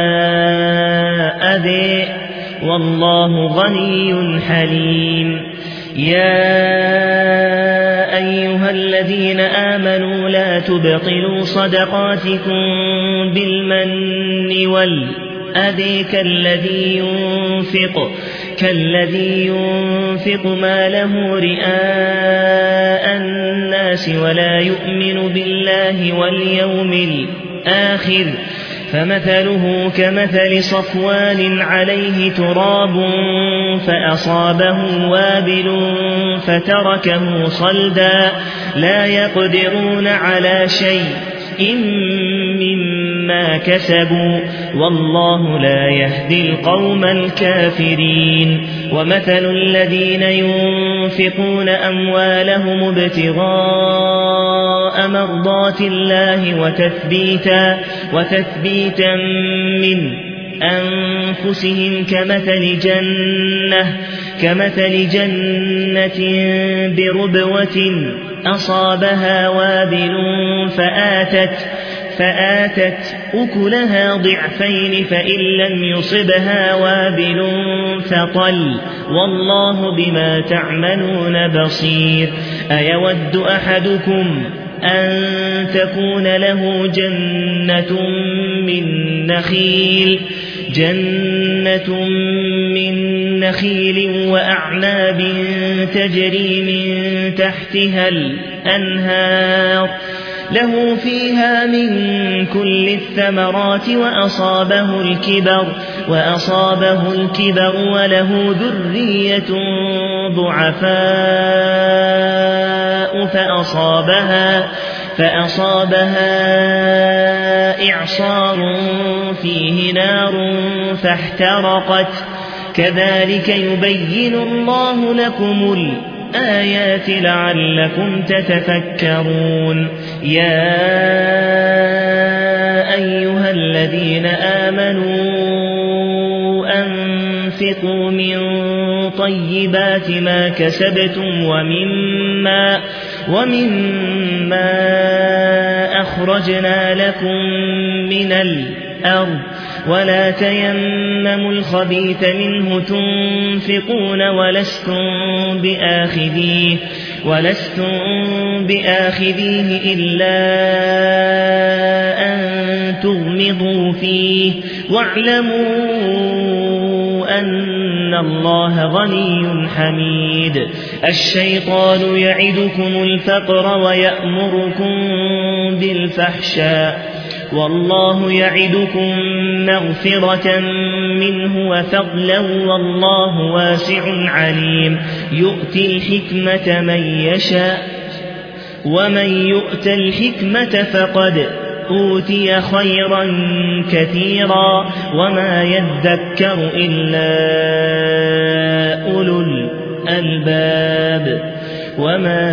أذى والله غني حليم يا أيها الذين آمنوا لا تبطلوا صدقاتكم بالمن والأذى كالذي ينفق كالذي ينفق ماله رئاء الناس ولا يؤمن بالله واليوم الآخر فمثله كمثل صفوان عليه تراب فأصابه وابل فتركه صلدا لا يقدرون على شيء مما كسبوا والله لا يهدي القوم الكافرين ومثل الذين ينفقون أموالهم ابتغاء مرضات الله وتثبيتا, وتثبيتا من أنفسهم كمثل جنة, كمثل جنة بربوة أصابها وابل فآتت, فآتت أكلها ضعفين فإن لم يصبها وابل فطل والله بما تعملون بصير أيود أحدكم أن تكون له جنة من نخيل جنة من نخيل وأعناب تجري من تحتها الأنهار له فيها من كل الثمرات وأصابه الكبر, وأصابه الكبر وله ذرية ضعفاء فأصابها, فأصابها إعصار فيه نار فاحترقت كذلك يبين الله لكم الآيات لعلكم تتفكرون. يا أيها الذين آمنوا أنفقوا من طيبات ما كسبتم ومما, ومما أخرجنا لكم من الأرض ولا تيمموا الخبيث منه تنفقون ولستم بآخذيه, ولستم بآخذيه إلا أن تغمضوا فيه واعلموا أن الله غني حميد. الشيطان يعدكم الفقر ويأمركم بالفحشاء والله يعدكم مغفرة منه وفضلا والله واسع عليم. يؤتي الحكمة من يشاء ومن يؤت الحكمة فقد أوتي خيرا كثيرا وما يذكر إلا أولو الألباب. وما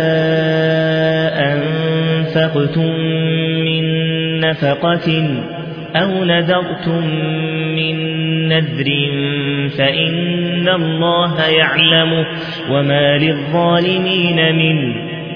أنفقتم من نفقة أو نذرتم من نذر فإن الله يعلمه وما للظالمين من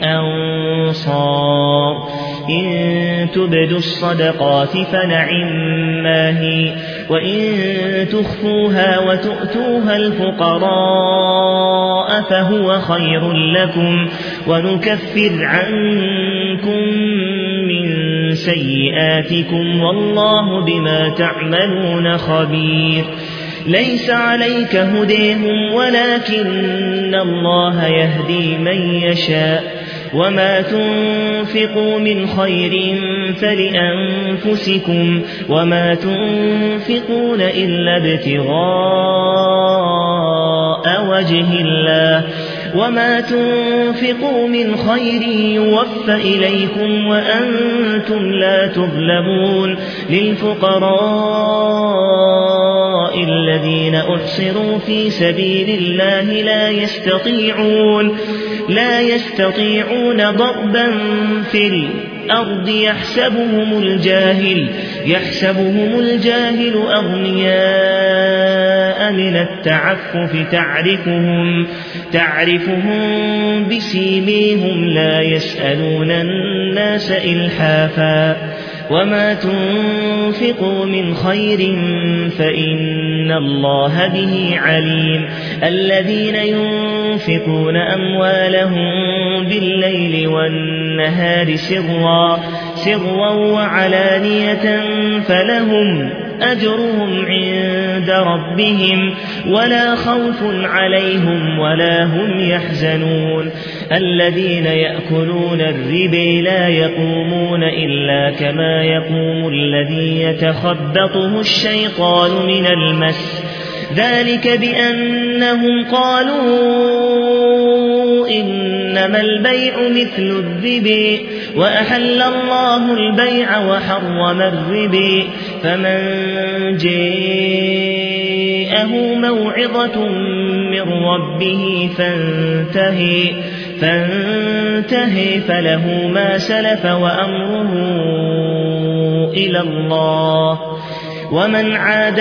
أنصار. إن تبدوا الصدقات فنعما هي وإن تخفوها وتؤتوها الفقراء فهو خير لكم ونكفر عنكم من سيئاتكم والله بما تعملون خبير. ليس عليك هديهم ولكن الله يهدي من يشاء وما تنفقوا من خير فلأنفسكم وما تنفقون إلا ابتغاء وجه الله وما تنفقوا من خير يوفى إليكم وأنتم لا تظلمون. للفقراء الذين أحصروا في سبيل الله لا يستطيعون لا يستطيعون ضربا في الأرض يحسبهم الجاهل يحسبهم الجاهل أغنياء من التعفف تعرفهم تعرفهم بسيميهم لا يسألون الناس إلحافا. وما تنفقوا من خير فإن الله به عليم. الذين ينفقون أموالهم بالليل والنهار سرا سرا وعلانية فلهم أجرهم عند ربهم ولا خوف عليهم ولا هم يحزنون. الذين يأكلون الربا لا يقومون إلا كما يقوم الذي يتخبطه الشيطان من المس ذلك بأنهم قالوا إنما البيع مثل الربا وأحل الله البيع وحرم الربا. فمن جاءه موعظة من ربه فانتهي فانتهي فله ما سلف وأمره إلى الله ومن عاد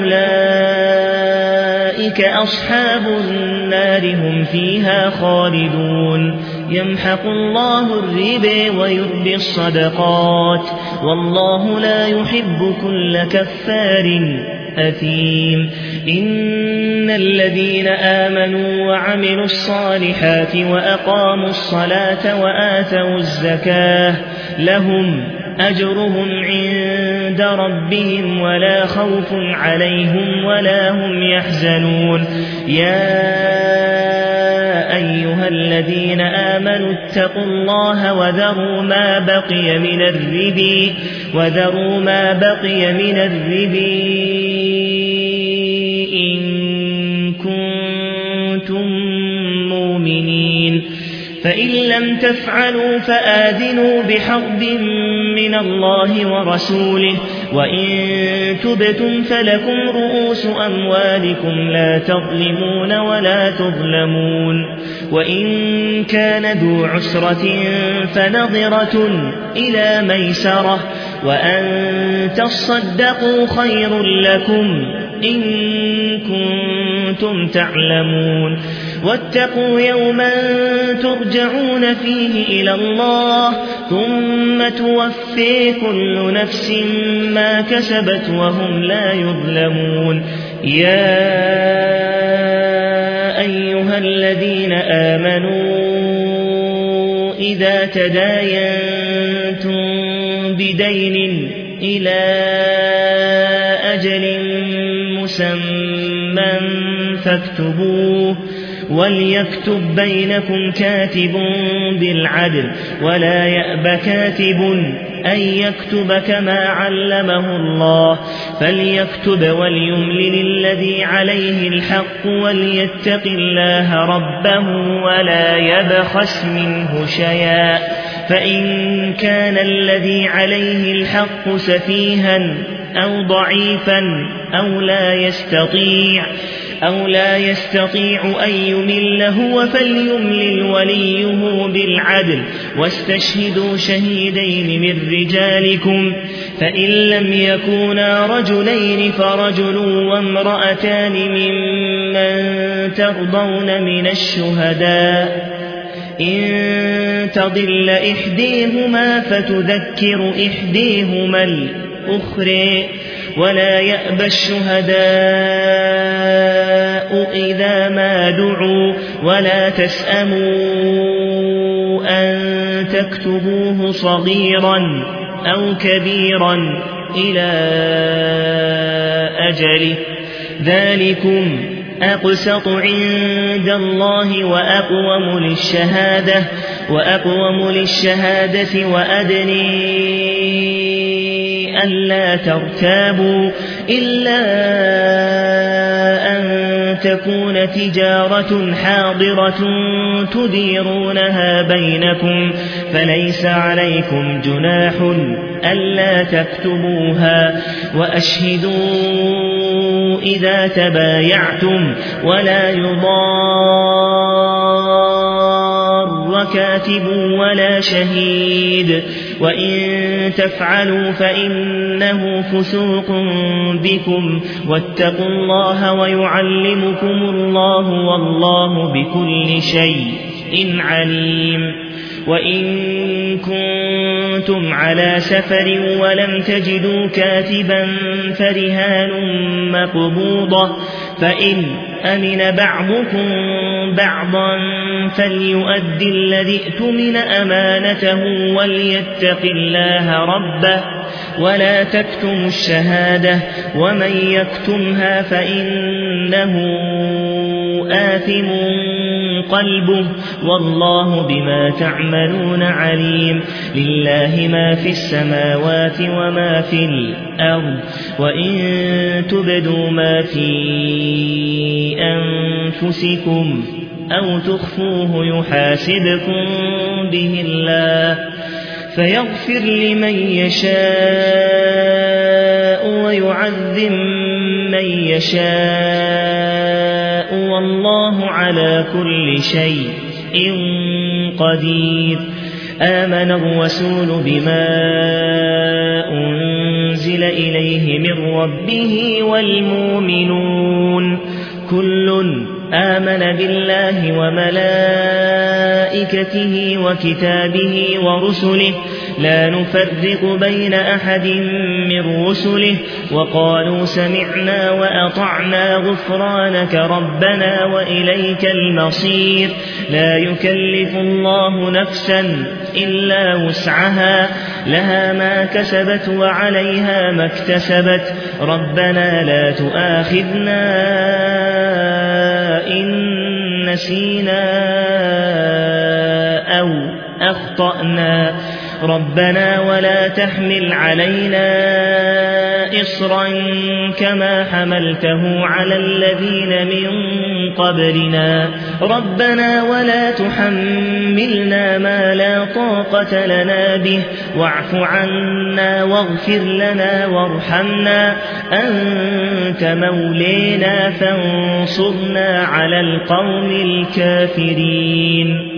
فأولئك أصحاب النار هم فيها خالدون. يمحق الله الربا ويربي الصدقات والله لا يحب كل كفار أثيم. إن الذين آمنوا وعملوا الصالحات وأقاموا الصلاة وآتوا الزكاة لهم أجرهم عند ربهم ولا خوف عليهم ولا هم يحزنون. يا أيها الذين آمنوا اتقوا الله وذروا ما بقي من الربا وذروا ما بقي من الربا إن كنتم مؤمنين فإن لم تفعلوا فآذنوا بحرب من الله ورسوله وإن تبتم فلكم رؤوس أموالكم لا تظلمون ولا تظلمون وإن كان ذو عسرة فنظرة إلى ميسرة وأن تصدقوا خير لكم إن كنتم تعلمون واتقوا يوما ترجعون فيه إلى الله ثم توفي كل نفس ما كسبت وهم لا يظلمون يا أيها الذين آمنوا إذا تداينتم بدين إلى أجل مسمى فاكتبوه وليكتب بينكم كاتب بالعدل ولا يأب كاتب أن يكتب كما علمه الله فليكتب وليملل الذي عليه الحق وليتق الله ربه ولا يبخس منه شيئا فإن كان الذي عليه الحق سفيها أو ضعيفا أو لا يستطيع أو لا يستطيع أن يمل هو فليملل وليه بالعدل واستشهدوا شهيدين من رجالكم فإن لم يكونا رجلين فرجل وامرأتان ممن ترضون من الشهداء إن تضل إحديهما فتذكر إحديهما الأخرى ولا يأبى الشهداء إذا ما دعوا ولا تسأموا أن تكتبوه صغيرا أو كبيرا إلى أجله ذلكم أقسط عند الله وأقوم للشهادة وأقوم للشهادة وأدني ألا ترتابوا إلا أن تكون تجارة حاضرة تديرونها بينكم فليس عليكم جناح ألا تكتبوها وأشهدوا إذا تبايعتم ولا يضار كاتب ولا شهيد وإن تفعلوا فإنه فسوق بكم واتقوا الله ويعلمكم الله والله بكل شيء عليم وإن كنتم على سفر ولم تجدوا كاتبا فرهان مقبوضة فإن أمن بعضكم بعضا فليؤدي الذي ائتمن أمانته وليتق الله ربه ولا تكتموا الشهادة ومن يكتمها فإنه آثم قلبه والله بما تعملون عليم لله ما في السماوات وما في الأرض وإن تبدوا ما في أنفسكم أو تخفوه يحاسبكم به الله فيغفر لمن يشاء ويعذب من يشاء والله على كل شيء قدير آمن الرسول بما أنزل إليه من ربه والمؤمنون كل آمن بالله وملائكته وكتابه ورسله لا نفرق بين أحد من رسله وقالوا سمعنا وأطعنا غفرانك ربنا وإليك المصير لا يكلف الله نفسا إلا وسعها لها ما كسبت وعليها ما اكتسبت ربنا لا تؤاخذنا إن نسينا أو أخطأنا ربنا ولا تحمل علينا إصرا كما حملته على الذين من قبلنا ربنا ولا تحملنا ما لا طاقة لنا به واعف عنا واغفر لنا وارحمنا أنت مولينا فانصرنا على القوم الكافرين.